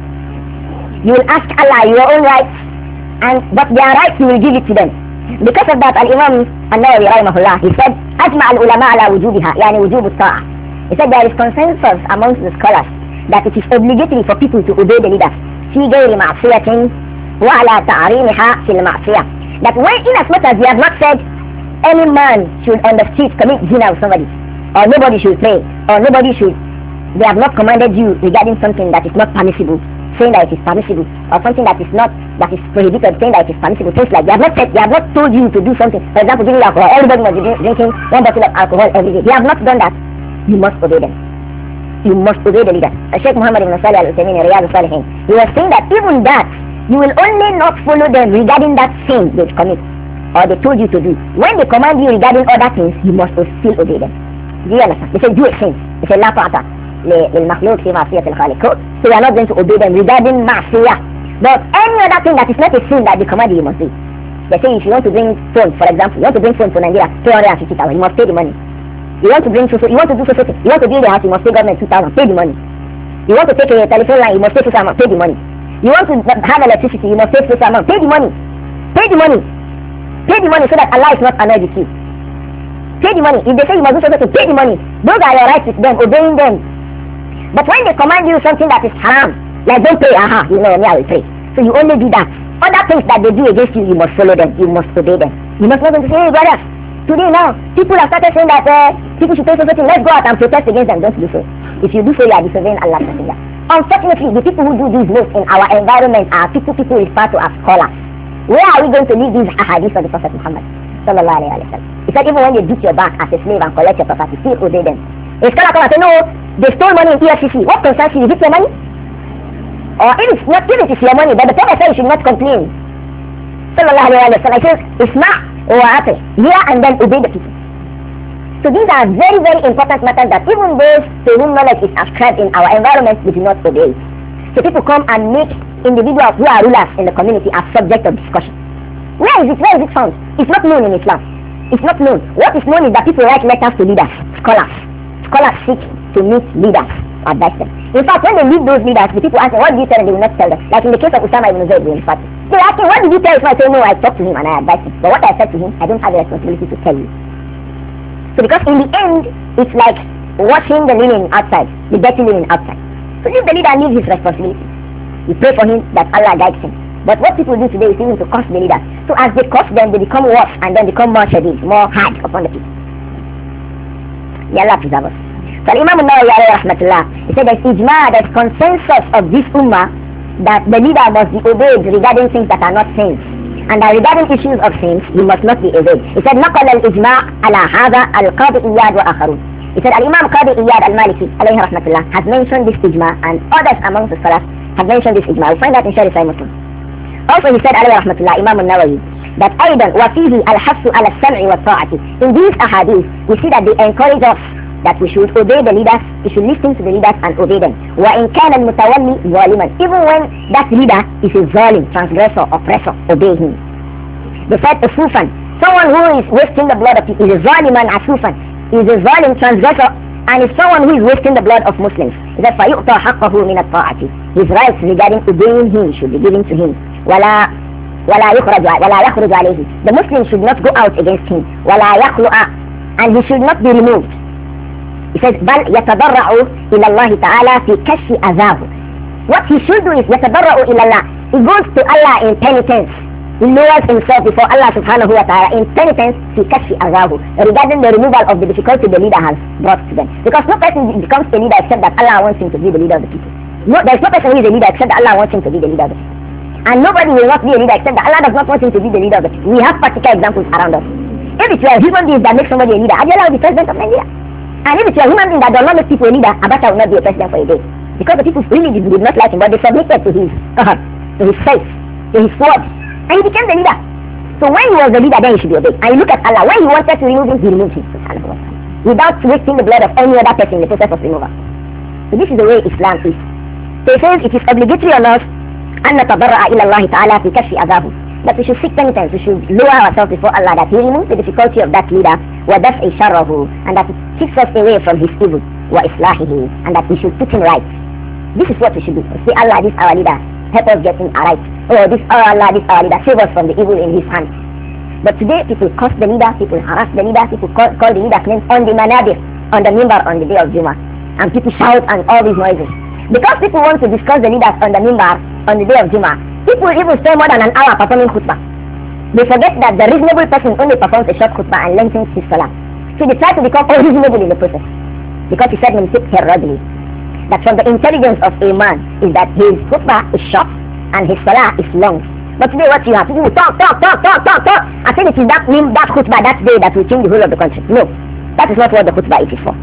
You will ask Allah your own rights, but their rights you will give it to them. Because of that, Al-Imam An-Nawawi rahimahullah, he said, أجمع العلماء على وجوبها, يعني وجوب الطاعة. He said there is consensus amongst the scholars that it is obligatory for people to obey the leaders. في غير معصية وعلى تعريمها في المعصية. That when, in as much as we have not said any man should on the street commit zina with somebody, or nobody should pray, or nobody should, they have not commanded you regarding something that is not permissible, saying that it is permissible, or something that is not, that is prohibited, saying that it is permissible, things like that. They have not told you to do something. For example, drinking alcohol, everybody must be drinking 1 bottle of alcohol every day. They have not done that. You must obey them. You must obey the leader. Sheikh Muhammad ibn Salih al-Uthaymeen in Riyadh al-Salihin, he was saying that even that, you will only not follow them regarding that sin they commit, or they told you to do. When they command you regarding other things, you must still obey them. Do you understand? They say do a sin. They say la ta'ata للمخلوق في معصية الخالق. So you are not going to obey them regarding ma'asiyah. But any other thing that is not a sin that they command you must do. They say if you want to bring phone, for example, you want to bring phone to Nigeria, 250,000, you must pay the money. You want to bring you want to do social, you want to build a house, you must pay government 2,000, pay the money. You want to take a telephone line, you must pay social amount, pay the money. You want to have electricity, you must pay social amount, pay the money. Pay the money. Pay the money so that Allah is not annoyed with you. Pay the money. If they say you must do something, pay the money. Those are your rights with them, obeying them. But when they command you something that is haram, like don't pray, you know, me I will pray. So you only do that Other things that they do against you, you must follow them. You must obey them. You must not go to say, hey brothers, today now, people have started saying that people should say something. Let's go out and protest against them. Don't do so. If you do so, you are disobeying Allah's messenger. Unfortunately, the people who do these most in our environment are people refer to as scholars. Where are we going to leave these ahadith of the Prophet Muhammad? Sallallahu alayhi wa sallam. He said even when they beat your back as a slave and collect your property, still obey them. A scholar come and say, no, they stole money in EFCC. What concerns you? Is it your money? Or if it's not, if it is your money, but the Prophet said you should not complain. Sallallahu alayhi wa sallam. He says, isma' wa ati. Hear and then obey the people. So these are very, very important matters that even those to whom knowledge is ascribed in our environment, we do not obey. So people come and make individuals who are rulers in the community as subject of discussion. Where is it? Where is it found? It's not known in Islam. It's not known. What is known is that people write letters to leaders, scholars. Scholars seek to meet leaders, advise them. In fact, when they meet those leaders, the people ask them, what did you tell them? They will not tell them. Like in the case of Usama ibn Zayd bin Fatih. They ask him, what did you tell him? I say, no, I talked to him and I advised him. But what I said to him, I don't have the responsibility to tell you. So because in the end, it's like washing the linen outside, the dirty linen outside. So if the leader needs his responsibility, we pray for him that Allah guides him. But what people do today is even to curse the leader. So as they curse them, they become worse and then become more shadid, more hard upon the people. May Allah preserve us. So Imam al-Nawawi alayhi rahmatullah, he said there's ijma, there's consensus of this ummah that the leader must be obeyed regarding things that are not sins. And that regarding issues of sins, he must not be obeyed. He said, نقل الإجماع على هذا القاضي إياد وآخرون. He said, Al-Imam Qadi Iyad al-Maliki alayhi rahmatullah has mentioned this ijma, and others among the scholars have mentioned this ijma. We'll find that in Sharif Muslim. Also he said alayhi rahmatullah, Imam al-Nawawi, that أيضا وفيه الحث على السمع والطاعة. In these ahadith, we see that they encourage us that we should obey the leaders, we should listen to the leaders and obey them. وَإِنْ كَانَ الْمُتَوَلِّي ظَالِمًا. Even when that leader is a zalim, transgressor, oppressor, obey him. They said a sufan, someone who is wasting the blood of people, is a zaliman asufan, is a zalim transgressor, and is someone who is wasting the blood of Muslims. He said, فَيُؤْتَى حَقَّهُ مِنَ الطَّاعَةِ. His rights regarding obeying him should be given to him. وَلَا يخرج عليه. The Muslim should not go out against him. وَلَا يَخْلُعَ. And he should not be removed. He says, بل يتضرع إلى الله تعالى في كشف أذاه. What he should do is يتضرع إلى الله. He goes to Allah in penitence. He lowers himself before Allah subhanahu wa ta'ala in penitence في كشف أذاه, regarding the removal of the difficulty the leader has brought to them. Because no person becomes a leader except that Allah wants him to be the leader of the people. No, there is no person who is a leader except that Allah wants him to be the leader of the people. And nobody will not be a leader except that Allah does not want him to be the leader of the people. We have practical examples around us. If it were human beings that make somebody a leader, Abiola will be president of Nigeria. And if it's a human being that does not make people a leader, Abacha will not be a president for a day. Because the people really did not like him, but they submitted to his faith, to his word. And he became the leader. So when he was the leader, then he should be obeyed. And you look at Allah, when he wanted to remove him, he removed him. Without wasting the blood of any other person in the process of removal. So this is the way Islam is. So he says it is obligatory on us أن نتضرع إلى الله تعالى في كشف أذاه. That we should seek penitence, we should lower ourselves before Allah, that he removes the difficulty of that leader, وَدَفْعِ شَرَّهُ, and that he keeps us away from his evil, وَإِصْلَاحِهِ, and that we should put him right. This is what we should do. Say, Allah, this our leader, help us get him right. Oh, this Allah, this our leader, save us from the evil in his hand. But today, people curse the leader, people harass the leader, people call the leader's name on the manabir, on the mimbar, on the day of Jummah, and people shout and all these noises. Because people want to discuss the leaders on the mimbar, on the day of Jummah, people even spend more than an hour performing khutbah. They forget that the reasonable person only performs a short khutbah and lengthens his salah. So they try to become unreasonable in the process. Because he said in Rajli that from the intelligence of a man is that his khutbah is short and his salah is long. But today what you have, people talk. I think it is that khutbah that day that will change the whole of the country. No, that is not what the khutbah is for.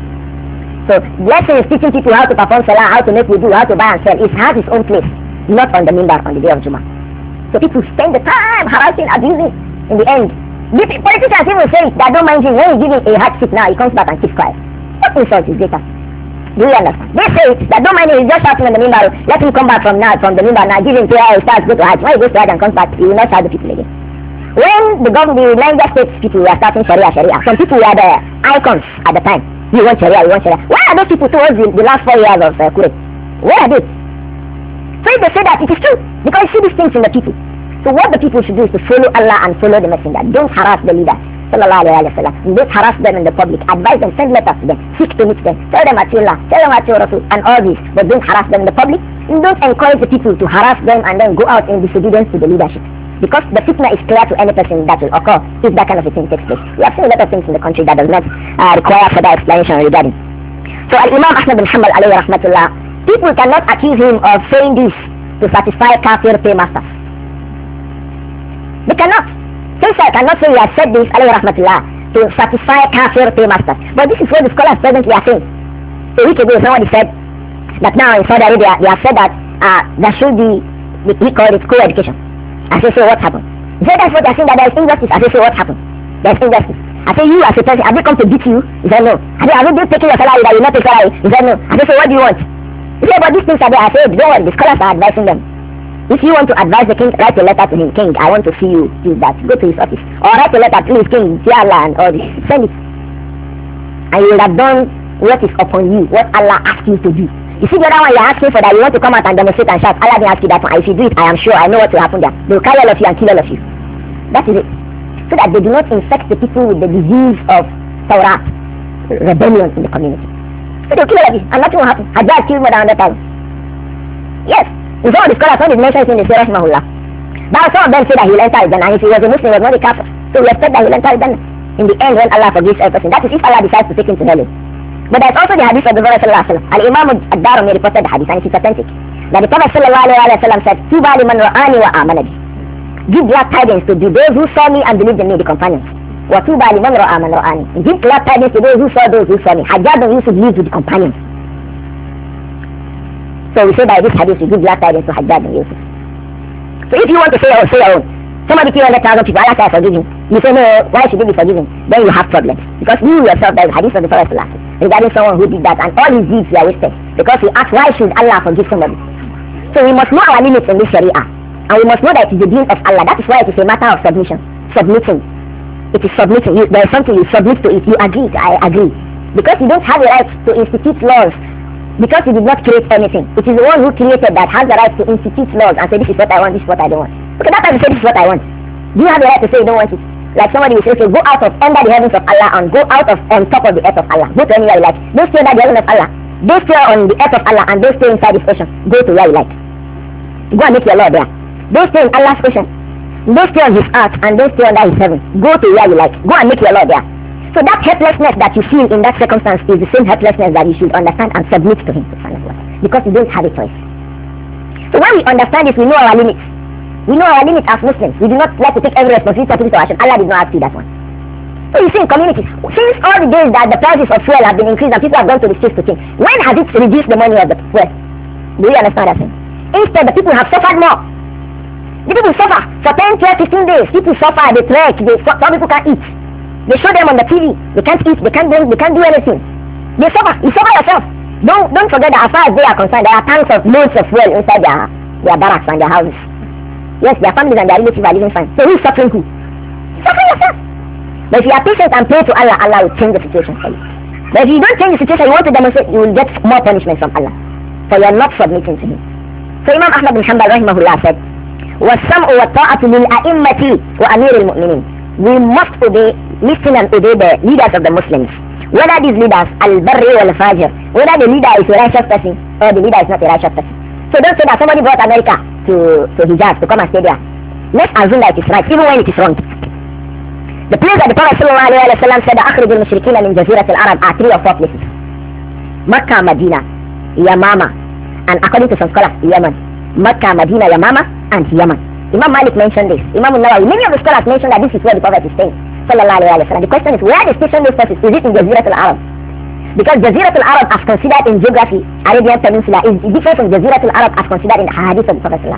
So blessing is teaching people how to perform salah, how to make wudu, how to buy and sell. It has its own place, not on the mimbar on the day of Jummah. So people spend the time harassing, abusing. In the end, the politicians even say that don't mind him. When you give him a hardship now, he comes back and keeps quiet. What insult is greater? Do you understand? They say that don't mind him, he's just shouting on the mimbar. Let him come back from the mimbar now, give him prayer, he starts go to Hajj. When he goes to Hajj and comes back, he will not shout the people again. When the Niger State people were starting Sharia, some people were the icons at the time. You want Sharia. Where are those people towards the last 4 years of Kuwait? Where are they? So if they say that, it is true. Because you see these things in the people. So what the people should do is to follow Allah and follow the messenger. Don't harass the leader. Sallallahu alayhi wa sallam. Don't harass them in the public. Advise them, send letters to them, seek to meet them. Tell them at Allah, tell them at your Rasul, and all this. But don't harass them in the public. Don't encourage the people to harass them and then go out in disobedience to the leadership. Because the fitna is clear to any person that will occur if that kind of a thing takes place. We have seen a lot of things in the country that does not require further explanation regarding. So Imam Ahmad bin Hanbal alayhi rahmatullah, people cannot accuse him of saying this to satisfy kafir paymasters. They cannot. Faisal cannot say he has said this alayhi rahmatullah to satisfy kafir paymasters. But this is what the scholars presently are saying. A week ago somebody said that now in Saudi Arabia they have said that there should be, we call it co-education. I say, so what happened? He said, that's what they're saying, that there is injustice. I say, so what happened? There is injustice. I say, you as a person, have they come to beat you? He said, no. I say, have they taken your salary that you not take salary? He said, no. I say, so what do you want? He said, but these things are there. I said, don't worry, the scholars are advising them. If you want to advise the king, write a letter to him. King, I want to see you do that. Go to his office. Or write a letter, please, king, fear Allah and all this. Send it. And you will have done what is upon you, what Allah asked you to do. You see the other one you're asking for, that you want to come out and demonstrate and shout. Allah didn't ask you that one. If you do it, I am sure, I know what will happen there. They will carry all of you and kill all of you. That is it. So that they do not infect the people with the disease of Tawrat, rebellion in the community. So they will kill all of you and nothing will happen. Hajjaj killed more than 100,000. Yes. In some of the scholars, some of the mentions in the Surah Rahmahullah. But some of them say that he will enter Jannah. And if he was a Muslim, he was not a kafir. So we expect that he will enter Jannah. In the end, when Allah forgives a person, that is if Allah decides to take him to hell. But there's also the hadith of the Prophet sallallahu alaihi wasallam. Al-Imam ad-Darimi reported the hadith and it is authentic. That the Prophet sallallahu alaihi wasallam said, "Tuba liman ra'ani wa amana bi." Give glad tidings to those who saw me and believed in me, the companions. Wa tuba liman ra'a man ra'ani. Give glad tidings to those who saw me. Hajjaj bin Yusuf lived with the companions. So we say by this hadith, we give glad tidings to Hajjaj bin Yusuf. So if you want to say your own. Somebody kill 100,000 people, Allah says forgive him. You say, no, why should he be forgiven? Then you have problems. Because you yourself, there is hadith of the Prophet regarding someone who did that, and all his deeds were wasted. Because he asked, why should Allah forgive somebody? So we must know our limits in this Sharia. And we must know that it is the deen of Allah. That is why it is a matter of submission. Submitting. It is submitting. There is something you submit to it. You agree. I agree. Because you don't have the right to institute laws. Because you did not create anything. It is the one who created that has the right to institute laws and say, this is what I want, this is what I don't want. Because that time you say, this is what I want. Do you have the right to say you don't want it? Like somebody will say, okay, go out of under the heavens of Allah and go out of on top of the earth of Allah. Go to anywhere you like. Don't stay under the heavens of Allah. Don't stay on the earth of Allah and don't stay inside this ocean. Go to where you like. Go and make your Lord there. Don't stay in Allah's ocean. Don't stay on his earth and don't stay under his heaven. Go to where you like. Go and make your Lord there. So that helplessness that you feel in that circumstance is the same helplessness that you should understand and submit to him. Because you don't have a choice. So when we understand this, we know our limits. We know our limits as Muslims. We do not like to take every responsibility to our Allah did not ask you that one. So you see in communities, since all the days that the prices of fuel have been increased and people have gone to the streets to think, when has it reduced the money of the fuel? Do you understand that thing? Instead, the people have suffered more. The people suffer for 10, 12, 15 days. People suffer, they trek, some people can't eat. They show them on the TV. They can't eat, they can't drink, they can't do anything. They suffer. You suffer yourself. Don't forget that as far as they are concerned, there are tanks of loads of fuel inside their barracks and their houses. Yes, their families and their relatives are living fine. So who is suffering who? Suffer yourself. But if you are patient and pray to Allah, Allah will change the situation for you. But if you don't change the situation, you want to demonstrate, you will get more punishment from Allah. For you are not submitting to him. So Imam Ahmad bin Hanbal rahimahullah said, وَالسَّمْعُ وَالطَّاعَةُ لِلْأَئِمَّةِ وَأَمِيرِ الْمُؤْمِنِينَ. We must listen and obey the leaders of the Muslims. Whether these leaders, al-barri wal-fajr, whether the leader is a righteous person or the leader is not a righteous person. So don't say that somebody brought America to Hijaz to come and stay there. Let's assume that it is right, even when it is wrong. The place that the Prophet ﷺ said, أخرج المشركين من جزيرة العرب are 3 or 4 places. Makkah, Medina, Yamama, and according to some scholars, Yemen. Makkah, Medina, Yamama, and Yemen. Imam Malik mentioned this. Imam Nawawi, many of the scholars mentioned that this is where the Prophet is staying. The question is, where the station those places? Is it in Jazirat al-Arab? Because Jazirat al-Arab as considered in geography, Arabian Peninsula, is different from Jazirat al-Arab as considered in the hadith of the Prophet.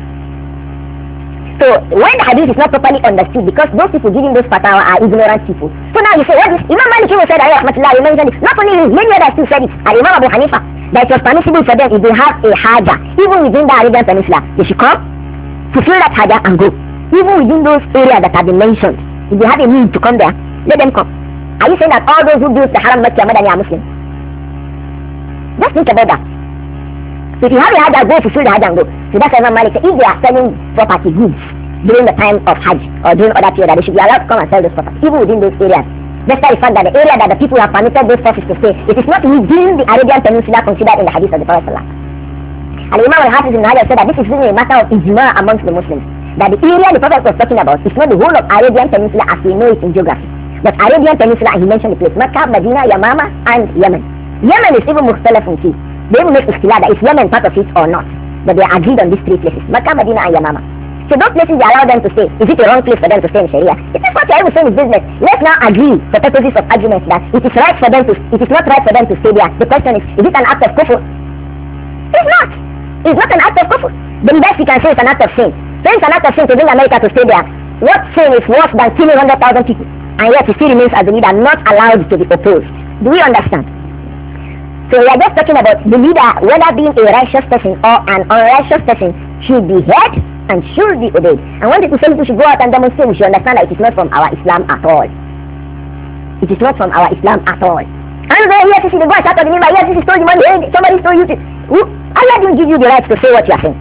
So when the hadith is not properly understood, because those people giving those fatwa are ignorant people. So now you say, what is Imam Malik even said, you mentioned it. Not only him, many others still said it. And Imam Abu Hanifa, that it was permissible for them if they have a haja, even within the Arabian Peninsula, they should come, fulfill that haja and go. Even within those areas that have been mentioned, if they have a need to come there, let them come. Are you saying that all those who build the Haram Makkah Madani are Muslims? Just think about that. So if you have a Hajj, go fulfill the Hajj and go. So that's why Imam Malik said, if they are selling property goods during the time of Hajj or during other period, they should be allowed to come and sell those properties, even within those areas. Despite the fact that the area that the people have permitted those forces to stay, it is not within the Arabian Peninsula considered in the Hadith of the Prophet. And Imam al-Hafiz ibn Hajar said that this is really a matter of ijma amongst the Muslims. That the area the Prophet was talking about is not the whole of Arabian Peninsula as we know it in geography. But Arabian Peninsula, and he mentioned the place, Mecca, Medina, Yamama, and Yemen. Yemen is even mukhtalafun fi. They will make ikhtilaf that is Yemen part of it or not. But they are agreed on these three places, Mecca, Medina, and Yamama. So those places they allow them to stay. Is it a wrong place for them to stay in Sharia? It is what I was saying is business. Let's now agree for purposes of argument that it is right for them to, it is not right for them to stay there. The question is it an act of kufr? It's not. It's not an act of kufr. The best we can say is an act of sin. So it's an act of sin to bring America to stay there. What sin is worse than killing 100,000 people? And yet he still remains as the leader, not allowed to be opposed. Do we understand? So we are just talking about the leader, whether being a righteous person or an unrighteous person, should be heard and should be obeyed. And when people say people should go out and demonstrate, we should understand that it is not from our Islam at all. It is not from our Islam at all. And then here, they go and shout at the neighbor, yes, this is told you, man, somebody told you to. Allah didn't give you the right to say what you are saying.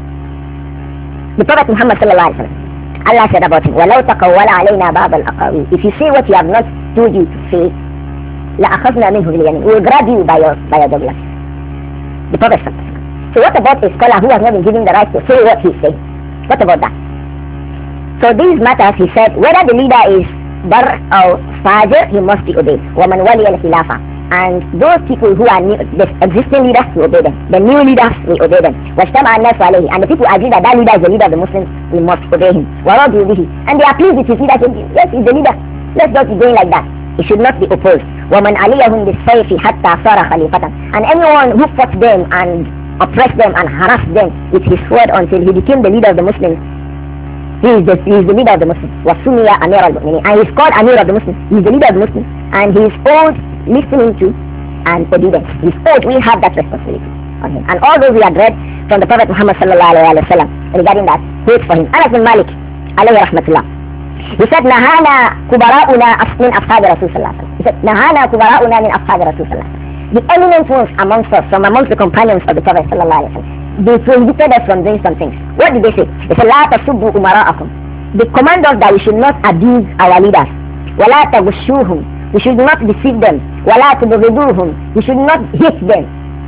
The Prophet Muhammad sallallahu alaihi wasallam, Allah said about him, وَلَوْ تَقَوَّلَ عَلَيْنَا بَعْضَ الْأَقَاوِيلِ. If you say what you have not told you to say, لَأَخَذْنَا مِنْهُ بِالْيَمِينِ. We will grab you by your jugular. The Prophet said. So what about a scholar who has not been given the right to say what he says? What about that? So these matters, he said, whether the leader is bar or fajr, he must be obeyed. وَمَنْ وَلِيَ الْخِلَافَةِ. And those people who are new, the existing leaders, we obey them. The new leaders, we obey them. وَاجْتَمَعَ النَّاسُ عَلَيْهِ. And the people agree that that leader is the leader of the Muslims, we must obey him. وَرَضُوا بِهِ. And they are pleased with his leader. Yes, he's the leader. Let's not be going like that. He should not be opposed. وَمَنْ عَلِيَهُمْ بِالسَّيْفِ حَتَّى صَارَ خَلِيفَةً. And anyone who fought them and oppressed them and harassed them with his sword until he became the leader of the Muslims, he is the leader of the Muslims. وَسُمِيَ أَمِيرَ الْمُؤْمِنِينَ. And he's called Amir of the Muslims. He is the leader of the Muslims. And he is owed listening to and obedience. His oath, we have that responsibility on him. And all those we had read from the Prophet Muhammad sallallahu alaihi wasallam regarding that, wait for him. Anas bin Malik alayhi rahmatullah, he said, Nahana kubara'una min ashab Rasul sallallahu alaihi wasallam. He said, Nahana kubara'una min ashab Rasul sallallahu alaihi wasallam. The eminent ones amongst us, from amongst the companions of the Prophet sallallahu alaihi wasallam, they prohibited us from doing some things. What did they say? They said, La tasubbu umara'akum. They command us that we should not abuse our leaders. Wala taghushuhum. We should not deceive them. وَلَا تُبْغِضُوهُمْ. We should not hate them.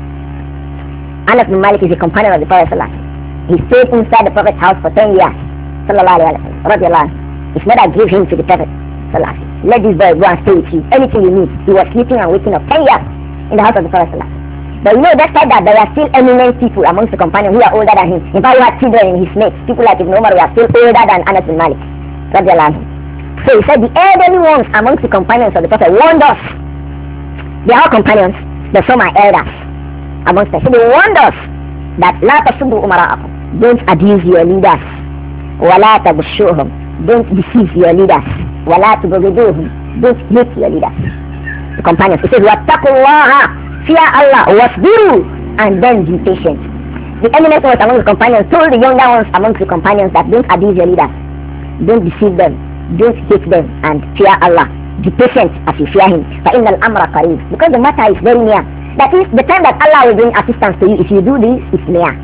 Anas bin Malik is a companion of the Prophet sallallahu alaihi wasallam. He stayed inside the Prophet's house for 10 years. Sallallahu alaihi wasallam. His mother gave him to the Prophet sallallahu alaihi wasallam. Let this boy go and stay with you. Anything you need. He was sleeping and waking up 10 years in the house of the Prophet sallallahu alaihi wasallam. But you know, despite that, there are still eminent people amongst the companions who are older than him. In fact, who had children in his mates. People like Ibn Umar who are still older than Anas bin Malik. So he said the elderly ones amongst the companions of the Prophet warned us. They are all companions, but some are elders amongst them. So they warned us that La tasubbu umara'akum. Don't abuse your leaders. Wala taghushuhum. Don't deceive your leaders. Wala tubghiduhum. Don't hate your leaders. The companions. He says, Wattaqullaha. Fear Allah. Wasbiru. And then be patient. The eminent ones among the companions told the younger ones amongst the companions that don't abuse your leaders. Don't deceive them. Don't hate them, and fear Allah. Be patient as you fear him. فَإِنَّ الْأَمْرَ قَرِيبٌ. Because the matter is very near. That is, the time that Allah will bring assistance to you, if you do this, it's near.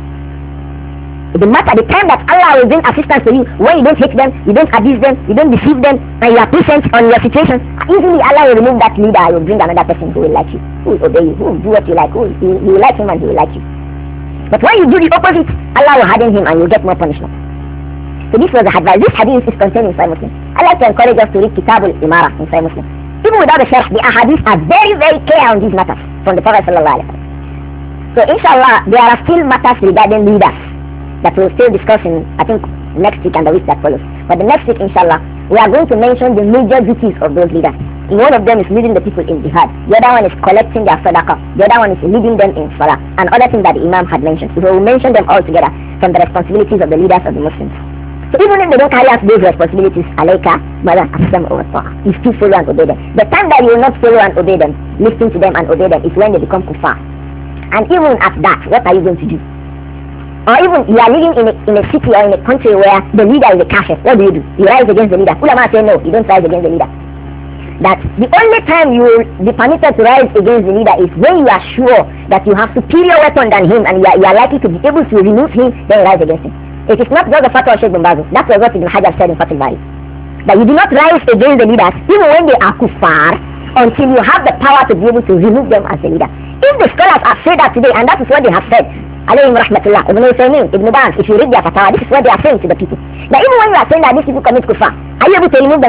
The time that Allah will bring assistance to you, when you don't hate them, you don't abuse them, you don't deceive them, and you are patient on your situation, easily Allah will remove that leader and will bring another person who will like you, who will obey you, who will do what you like, you will like him and he will like you. But when you do the opposite, Allah will harden him and you get more punishment. So this was the advice. This hadith is contained in Sahih Muslim. I like to encourage us to read Kitab al-Imara in Sahih Muslim. Even without the sharh, the ahadith are very, very clear on these matters from the Prophet sallallahu alaihi wasallam. So inshallah, there are still matters regarding leaders that we'll still discuss in, I think, next week and the week that follows. But the next week, inshallah, we are going to mention the major duties of those leaders. One of them is leading the people in jihad. The other one is collecting their sadaqah. The other one is leading them in salah. And other things that the Imam had mentioned. So we will mention them all together from the responsibilities of the leaders of the Muslims. So even if they don't carry out those responsibilities, alayka, mother, asam, or you still follow and obey them. The time that you will not follow and obey them, listen to them and obey them, is when they become kuffar. And even at that, what are you going to do? Or even you are living in a city or in a country where the leader is a kafir. What do? You rise against the leader. Ulama say no, you don't rise against the leader. That the only time you will be permitted to rise against the leader is when you are sure that you have superior weapon than him and you are likely to be able to remove him, then rise against him. It is not just the fatwa of Sheikh bin Baz. That was what Ibn Hajar said in Fathul Bari. That you do not rise against the leaders even when they are kuffar until you have the power to be able to remove them as a leader. If the scholars have said that today, and that is what they have said, alayhim rahmatullah, Ibn Uthaymeen, Ibn Baz, if you read their fatwa, this is what they are saying to the people. That even when you are saying that these people commit kufar, are you able to remove them?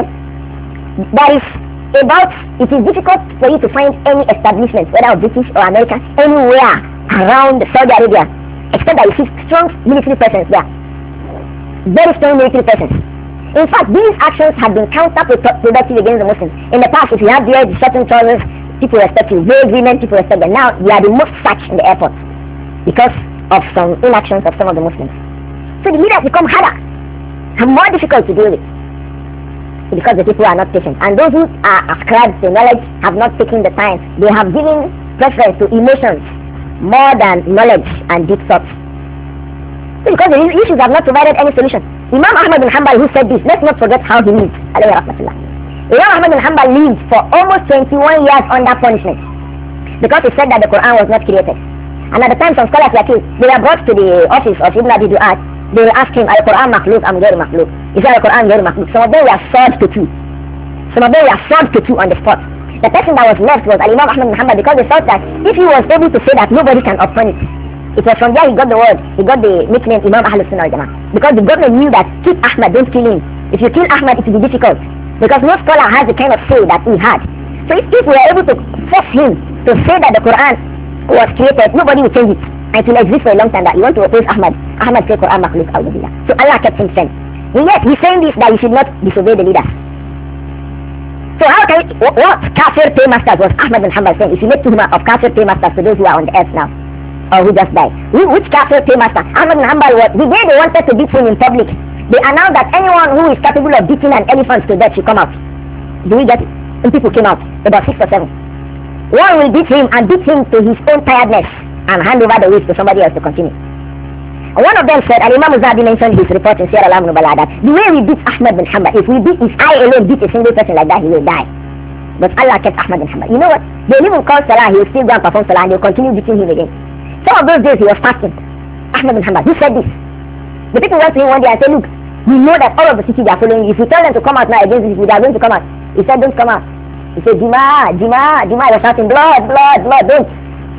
It is difficult for you to find any establishment, whether British or American, anywhere around Saudi Arabia, except that you see strong military presence there. Very strong military presence. In fact, these actions have been counterproductive against the Muslims. In the past, if you have beard, certain trousers, people respect you. Vague women, people respect them. Now, they are the most searched in the airport because of some inactions of some of the Muslims. So the leaders become harder and more difficult to deal with because the people are not patient. And those who are ascribed to knowledge have not taken the time. They have given preference to emotions more than knowledge and deep thoughts. So because the issues have not provided any solution. Imam Ahmad bin Hanbal, who said this, let's not forget how he lived. Imam Ahmad bin Hanbal lived for almost 21 years under punishment because he said that the Quran was not created. And at the time some scholars were killed. They were brought to the office of Ibn Abi Du'at. They will ask him, Al-Quran makhluk am ghayr makhluk? He said, Al-Quran ghayr makhluk. Some of them were sawed to two. On the spot. The person that was left was Imam Ahmad bin Hanbal because they thought that if he was able to say that, nobody can upon it. It was from there he got the word, he got the nickname Imam Ahlus Sunnah wal Jama'ah. Because the government knew that keep Ahmad, don't kill him. If you kill Ahmad, it will be difficult. Because no scholar has the kind of say that he had. So if we were able to force him to say that the Quran was created, nobody will change it. And it will exist for a long time that you want to oppose Ahmad. Ahmad said Quran makhluk al-Billah. So Allah kept him sent. And yet he's saying this that you should not disobey the leaders. So how can what kafir paymasters was Ahmad bin Hanbal saying? If you make tuhma of kafir paymasters to those who are on the earth now, or who just died. Which kafir paymaster? Ahmad bin Hanbal was, the day they wanted to beat him in public, they announced that anyone who is capable of beating an elephant to death should come out. Do we get it? And people came out, about 6 or 7. One will beat him and beat him to his own tiredness and hand over the wheel to somebody else to continue. And one of them said, and Imam Zahabi mentioned his report in Sierra Alam Nubala, that the way we beat Ahmad bin Hanbal, if I alone beat a single person like that, he will die. But Allah kept Ahmad bin Hanbal. You know what? They even call Salah, he will still go and perform Salah and they will continue beating him again. Some of those days he was fasting. Ahmad bin Hanbal, who said this? The people went to him one day and said, look, we know that all of the city they are following you. If you tell them to come out now against these people, they are going to come out. He said, don't come out. He said, Jima, he was shouting, blood, don't.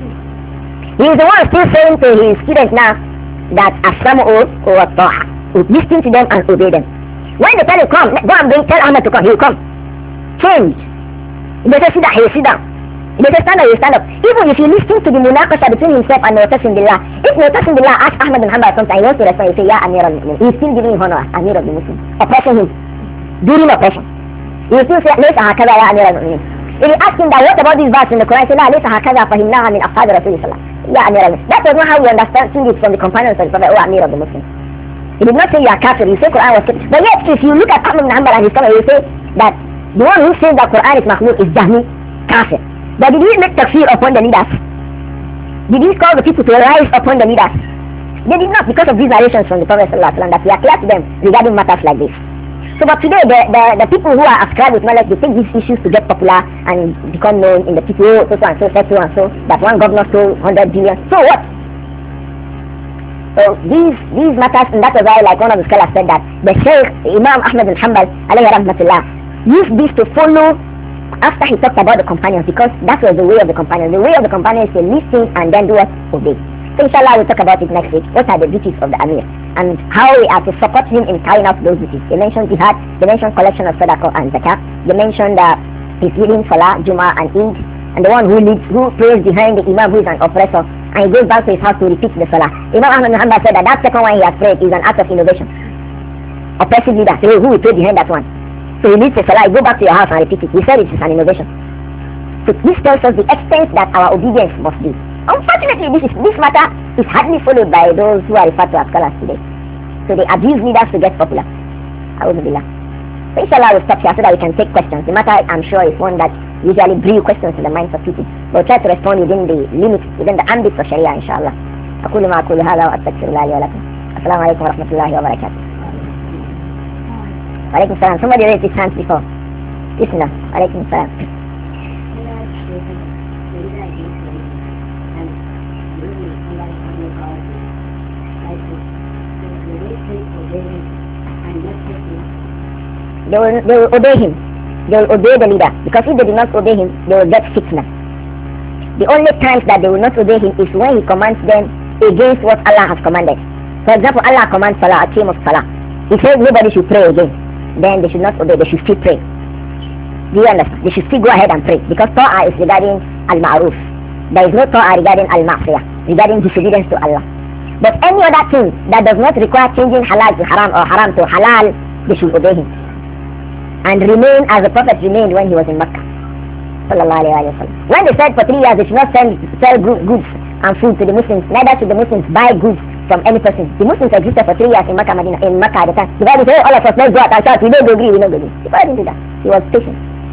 He is the one still saying to his students now that As-Sam'u wa Ta'a, listen to them and obey them. When they tell him come, go and tell Ahmad to come, he will come. Change. If they say sit down, he will sit down. If they say stand up, he will stand up. Even if you listen to the munaqasha between himself and Mu'tasim Billah, if Mu'tasim Billah asks Ahmad bin Hanbal something, he wants to respond, he will say, Ya Amir al-Mu'min. He is still giving him honor, Amir of the Muslims. Oppressing him. During oppression. He will still say, Laysa hakaza ya Amir al-Mu'min. If you ask him that, what about this verse in the Quran? He say, La laysa hakaza fahimnaha min ashabi Rasulullah. Ya Amir al-Mu'min. That was not how we understand it from the companions of the Prophet, O Amir of the Muslims. He did not say you are kafir, he said Quran was kafir. But yet, if you look at Ahmad bin Hanbal and his comment, he will say that the one who says that Quran is makhluk is Jahmi, kafir. But did he make takfir upon the leaders? Did he call the people to rise upon the leaders? They did not, because of these narrations from the Prophet ﷺ that we are clear to them regarding matters like this. So but today the people who are ascribed with knowledge, they take these issues to get popular and become known in the people, so and so, said so and so, that one governor stole 100 billion. So what? So these matters, and that was why, like one of the scholars said, that the Shaykh Imam Ahmad bin Hanbal alayhi rahmatullah used this to follow after he talked about the companions, because that was the way of the companions. The way of the companions is to listen and then do what? Obey. So inshallah we'll talk about it next week. What are the duties of the Amir and how we are to support him in carrying out those duties. They mentioned jihad, they mentioned collection of sadaqah and zakat, they mentioned his leading salah, Jum'ah and Eid, and the one who prays behind the imam who is an oppressor, and he goes back to his house to repeat the salah. Imam Ahmad bin Hanbal said that second one he has prayed is an act of innovation. Oppressive leader, so who will pray behind that one? So he leads the salah, go back to your house and repeat it. He said it is an innovation. So this tells us the extent that our obedience must be. Unfortunately, this matter is hardly followed by those who are referred to as scholars today. So they abuse leaders to get popular. Alhamdulillah. So inshallah we'll stop here so that we can take questions. The matter, I'm sure, is one that usually brings questions in the minds of people. But we'll try to respond within the limits, within the ambit of Sharia, inshallah. أقول ما أقول هذا وأستغفر الله لي ولكم. السلام عليكم ورحمة الله وبركاته. Alaikum salam. Somebody raised his hand before. Bismillah. Alaikum salam. They will obey him. They will obey the leader. Because if they do not obey him, they will get fitna. The only times that they will not obey him is when he commands them against what Allah has commanded. For example, Allah commands Salah, Aqimus Salah. He says nobody should pray again. Then they should not obey, they should still pray. Do you understand? They should still go ahead and pray. Because ta'ah is regarding al-ma'ruf. There is no ta'ah regarding al-ma'siyah, regarding disobedience to Allah. But any other thing that does not require changing halal to haram or haram to halal, they should obey him. And remain as the Prophet remained when he was in Makkah. When they said for 3 years they should not sell goods and food to the Muslims, neither should the Muslims buy goods from any person. The Muslims existed for 3 years in Makkah, Medina, in Makkah at the time. The Bible said, all of us, let's go out and shout, we don't agree, we don't agree. The Prophet didn't do that. He was patient.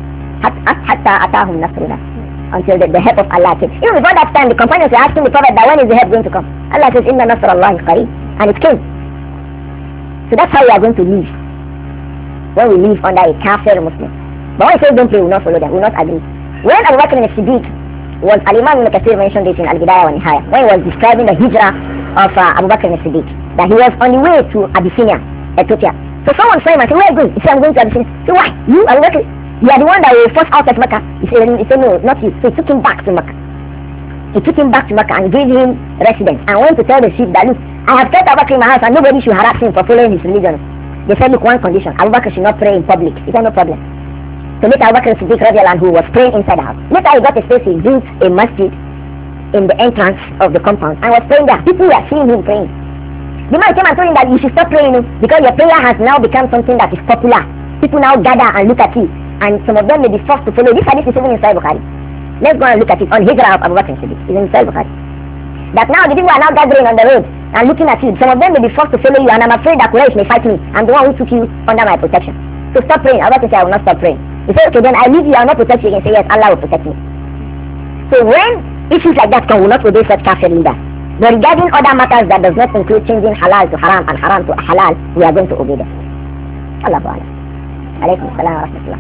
Until the help of Allah came. Even before that time, the companions were asking the Prophet that when is the help going to come? Allah says, Inna Nasrallahi qareeb. And it came. So that's how we are going to live. When we live under a kafir Muslim. But when he says don't pray, we will not follow them, we will not agree. When Abu Bakr as-Siddiq was, Al-Imam Ibn Kathir mentioned this in Al-Bidayah wa Nihaya, when he was describing the hijrah of Abu Bakr as-Siddiq, that he was on the way to Abyssinia, Ethiopia. So someone saw him and said, where are you going? He said, I'm going to Abyssinia. So why? You, Abu Bakr? You are the one that will force out of Makkah. He said, no, not you. So he took him back to Makkah. He took him back to Makkah and gave him residence and went to tell the sheep that, look, I have kept Abu Bakr in my house and nobody should harass him for following his religion. They said, look, one condition, Abu Bakr should not pray in public. He said, no problem. So later Abu Bakr as-Siddiq who was praying inside the house. Later he got a space, he built a masjid in the entrance of the compound and was praying there. People were seeing him praying. The man came and told him that you should stop praying because your prayer has now become something that is popular. People now gather and look at you, and some of them may be forced to follow. This hadith is even in Sahih Bukhari. Let's go and look at it on Hijrah of Abu Bakr as-Siddiq. It's in Sahih Bukhari. That now the people are now gathering on the road and looking at you. Some of them may be forced to follow you, and I'm afraid that Quraysh may fight me. I'm the one who took you under my protection. So stop praying. Abu Bakr said, I will not stop praying. He said, okay, then I leave you, I will not protect you again. Say, yes, Allah will protect me. So when issues like that come, we will not obey such kafir leader. But regarding other matters that does not include changing halal to haram and haram to halal, we are going to obey them. Allah Ta'ala. Alaykum salam wa rahmatullah.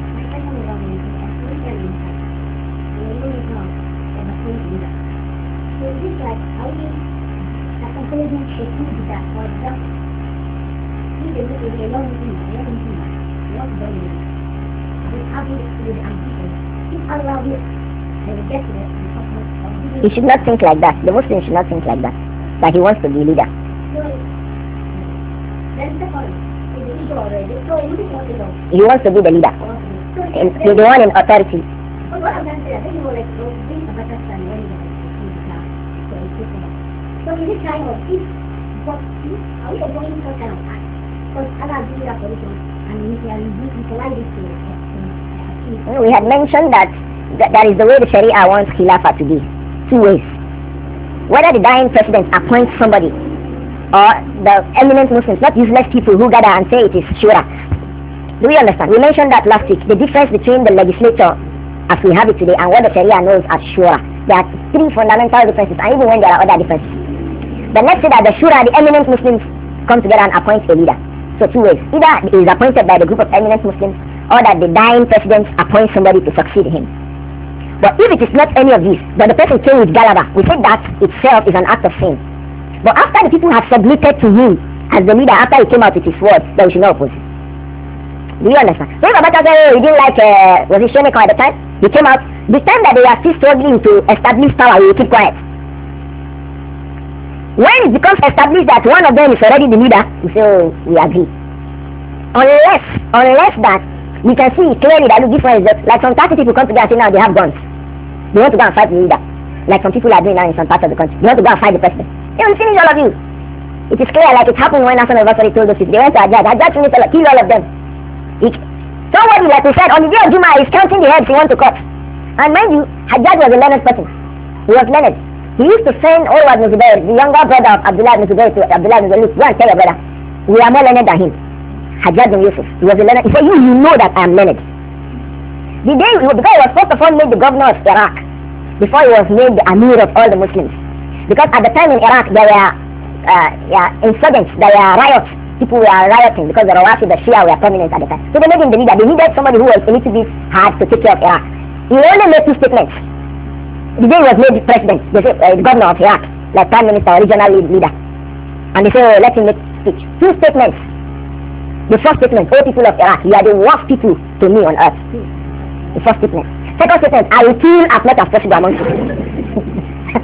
He should not think like that. The Muslim should not think like that. That he wants to be leader. He wants to be the leader. He's the one in authority. We had mentioned that that is the way the Sharia wants Khilafah to be. 2 ways. Whether the dying president appoints somebody or the eminent Muslims, not useless people who gather and say it is Shura. Do we understand? We mentioned that last week. The difference between the legislature as we have it today and what the Sharia knows as Shura. There are 3 fundamental differences, and even when there are other differences. But let's say that the Shura, the eminent Muslims, come together and appoint a leader. So 2 ways. Either he is appointed by the group of eminent Muslims, or that the dying president appoints somebody to succeed him. But if it is not any of these, but the person came with Galaba, we say that itself is an act of sin. But after the people have submitted to him as the leader, after he came out with his words, then we should not oppose him. Do you understand? So if Abacha said, oh, he didn't like, was it Shemeko at the time? He came out, the time that they are still struggling to establish power, we will keep quiet. When it becomes established that one of them is already the leader, we say, oh, we agree. Unless that, we can see clearly that look, this one is just, like some 30 people come together and say now they have guns. They want to go and fight the leader. Like some people are doing now in some parts of the country. They want to go and fight the president. They will finish all of you. It is clear, like it happened when Hassan al-Basri told us it. They went to Hajjaj. Hajjaj finished all, kill all of them. Somebody, like we said, on the day of Juma is counting the heads he wants to cut. And mind you, Hajjaj was a learned person. He was learned. He used to send Urwa ibn Zubayr, the younger brother of Abdullah ibn Zubayr, to Abdullah ibn Zubayr, go and tell your brother, we are more learned than him. Hajjaj bin Yusuf, he was a learned. He said, you know that I am learned. The day, because he was first of all made the governor of Iraq, before he was made the Amir of all the Muslims. Because at the time in Iraq, there were insurgents, there were riots. People were rioting because the Rawafid, the Shia were prominent at the time. So they made him the leader. They needed somebody who was a little bit hard to take care of Iraq. He only made 2 statements. The day he was made president, they say, the governor of Iraq, like prime minister or regional leader. And they say, oh, let him make speech. 2 statements. The first statement, all people of Iraq, you are the worst people to me on earth. The first statement. Second statement, I will kill as much as possible among you.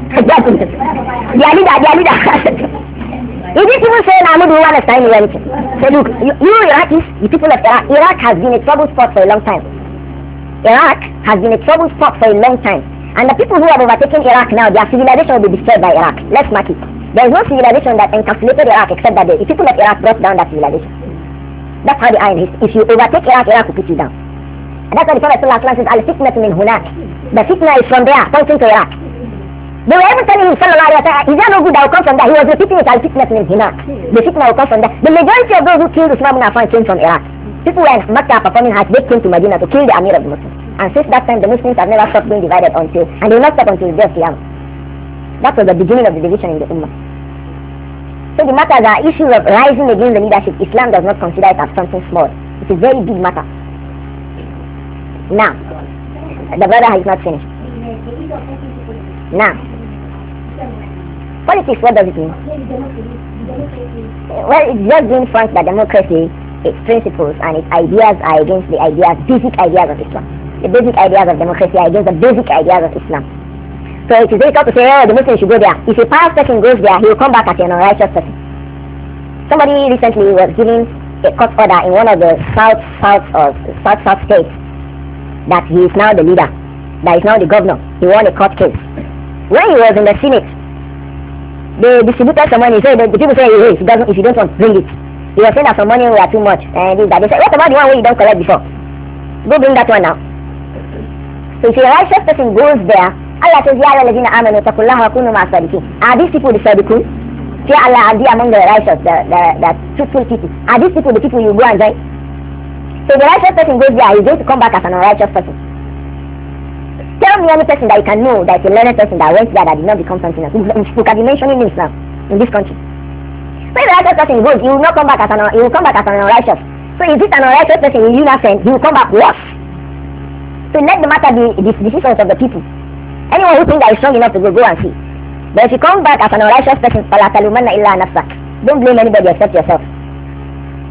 Their leader. He didn't even say, "I don't understand anything." So look, you Iraqis, the people of Iraq has been a trouble spot for a long time. Iraq has been a trouble spot for a long time. And the people who have overtaken Iraq now, their civilization will be destroyed by Iraq. Let's mark it. There is no civilization that encapsulated Iraq except that the people of Iraq brought down that civilization. That's how the iron is. If you overtake Iraq, Iraq will put you down. And that's why the Prophet ﷺ says, "Al-fitnatu min hunak." The fitna is from there, pointing to Iraq. They were even telling him, sallallahu alayhi wa sallam, is there no good that will come from there? He was repeating it, "Al-fitnatu min hunak." The fitna will come from there. The majority of those who killed Usman ibn Affan came from Iraq. People were in Makkah performing Hajj, they came to Medina to kill the Amir of the Muslims. And since that time, the Muslims have never stopped being divided until, and they will not stop until the day of Qiyamah. That was the beginning of the division in the Ummah. So the matters are issues of rising against the leadership. Islam does not consider it as something small. It's a very big matter. Now, the brother has not finished. Now, politics, what does it mean? Well, it's just being frank that democracy, its principles and its ideas are against the basic ideas of Islam. The basic ideas of democracy are against the basic ideas of Islam. So it is difficult to say, oh, the Muslims should go there. If a pious person goes there, he will come back as an unrighteous person. Somebody recently was giving a court order in one of the south states that he is now the leader, that is now the governor. He won a court case. When he was in the Senate, they distributed some money. So the people say, hey, if you don't want, bring it. He was saying that some money were too much, and this, that. They said, what about the one where you don't collect before? Go bring that one now. So if a righteous person goes there, Allah says, Ya ayyuhalladhina amanu taqullaha wa kunu ma'as sadiqin. Are these people the sadiqun? Fear Allah and be among the righteous, the truthful people. Are these people the people you go and join? So the righteous person goes there, he's going to come back as an unrighteous person. Tell me any person that you can know that is a learned person that went there that did not become something else. Who can be mentioning names now in this country. So if the righteous person goes, he will not come back as an unrighteous. So if this an unrighteous person will you not send, he will come back worse. So let the matter be the decisions of the people. Anyone who thinks that is strong enough to go and see. But if you come back as an unrighteous person, فَلَا تَلُومَنَّ إِلَّا نَفْسَكَ. Don't blame anybody except yourself.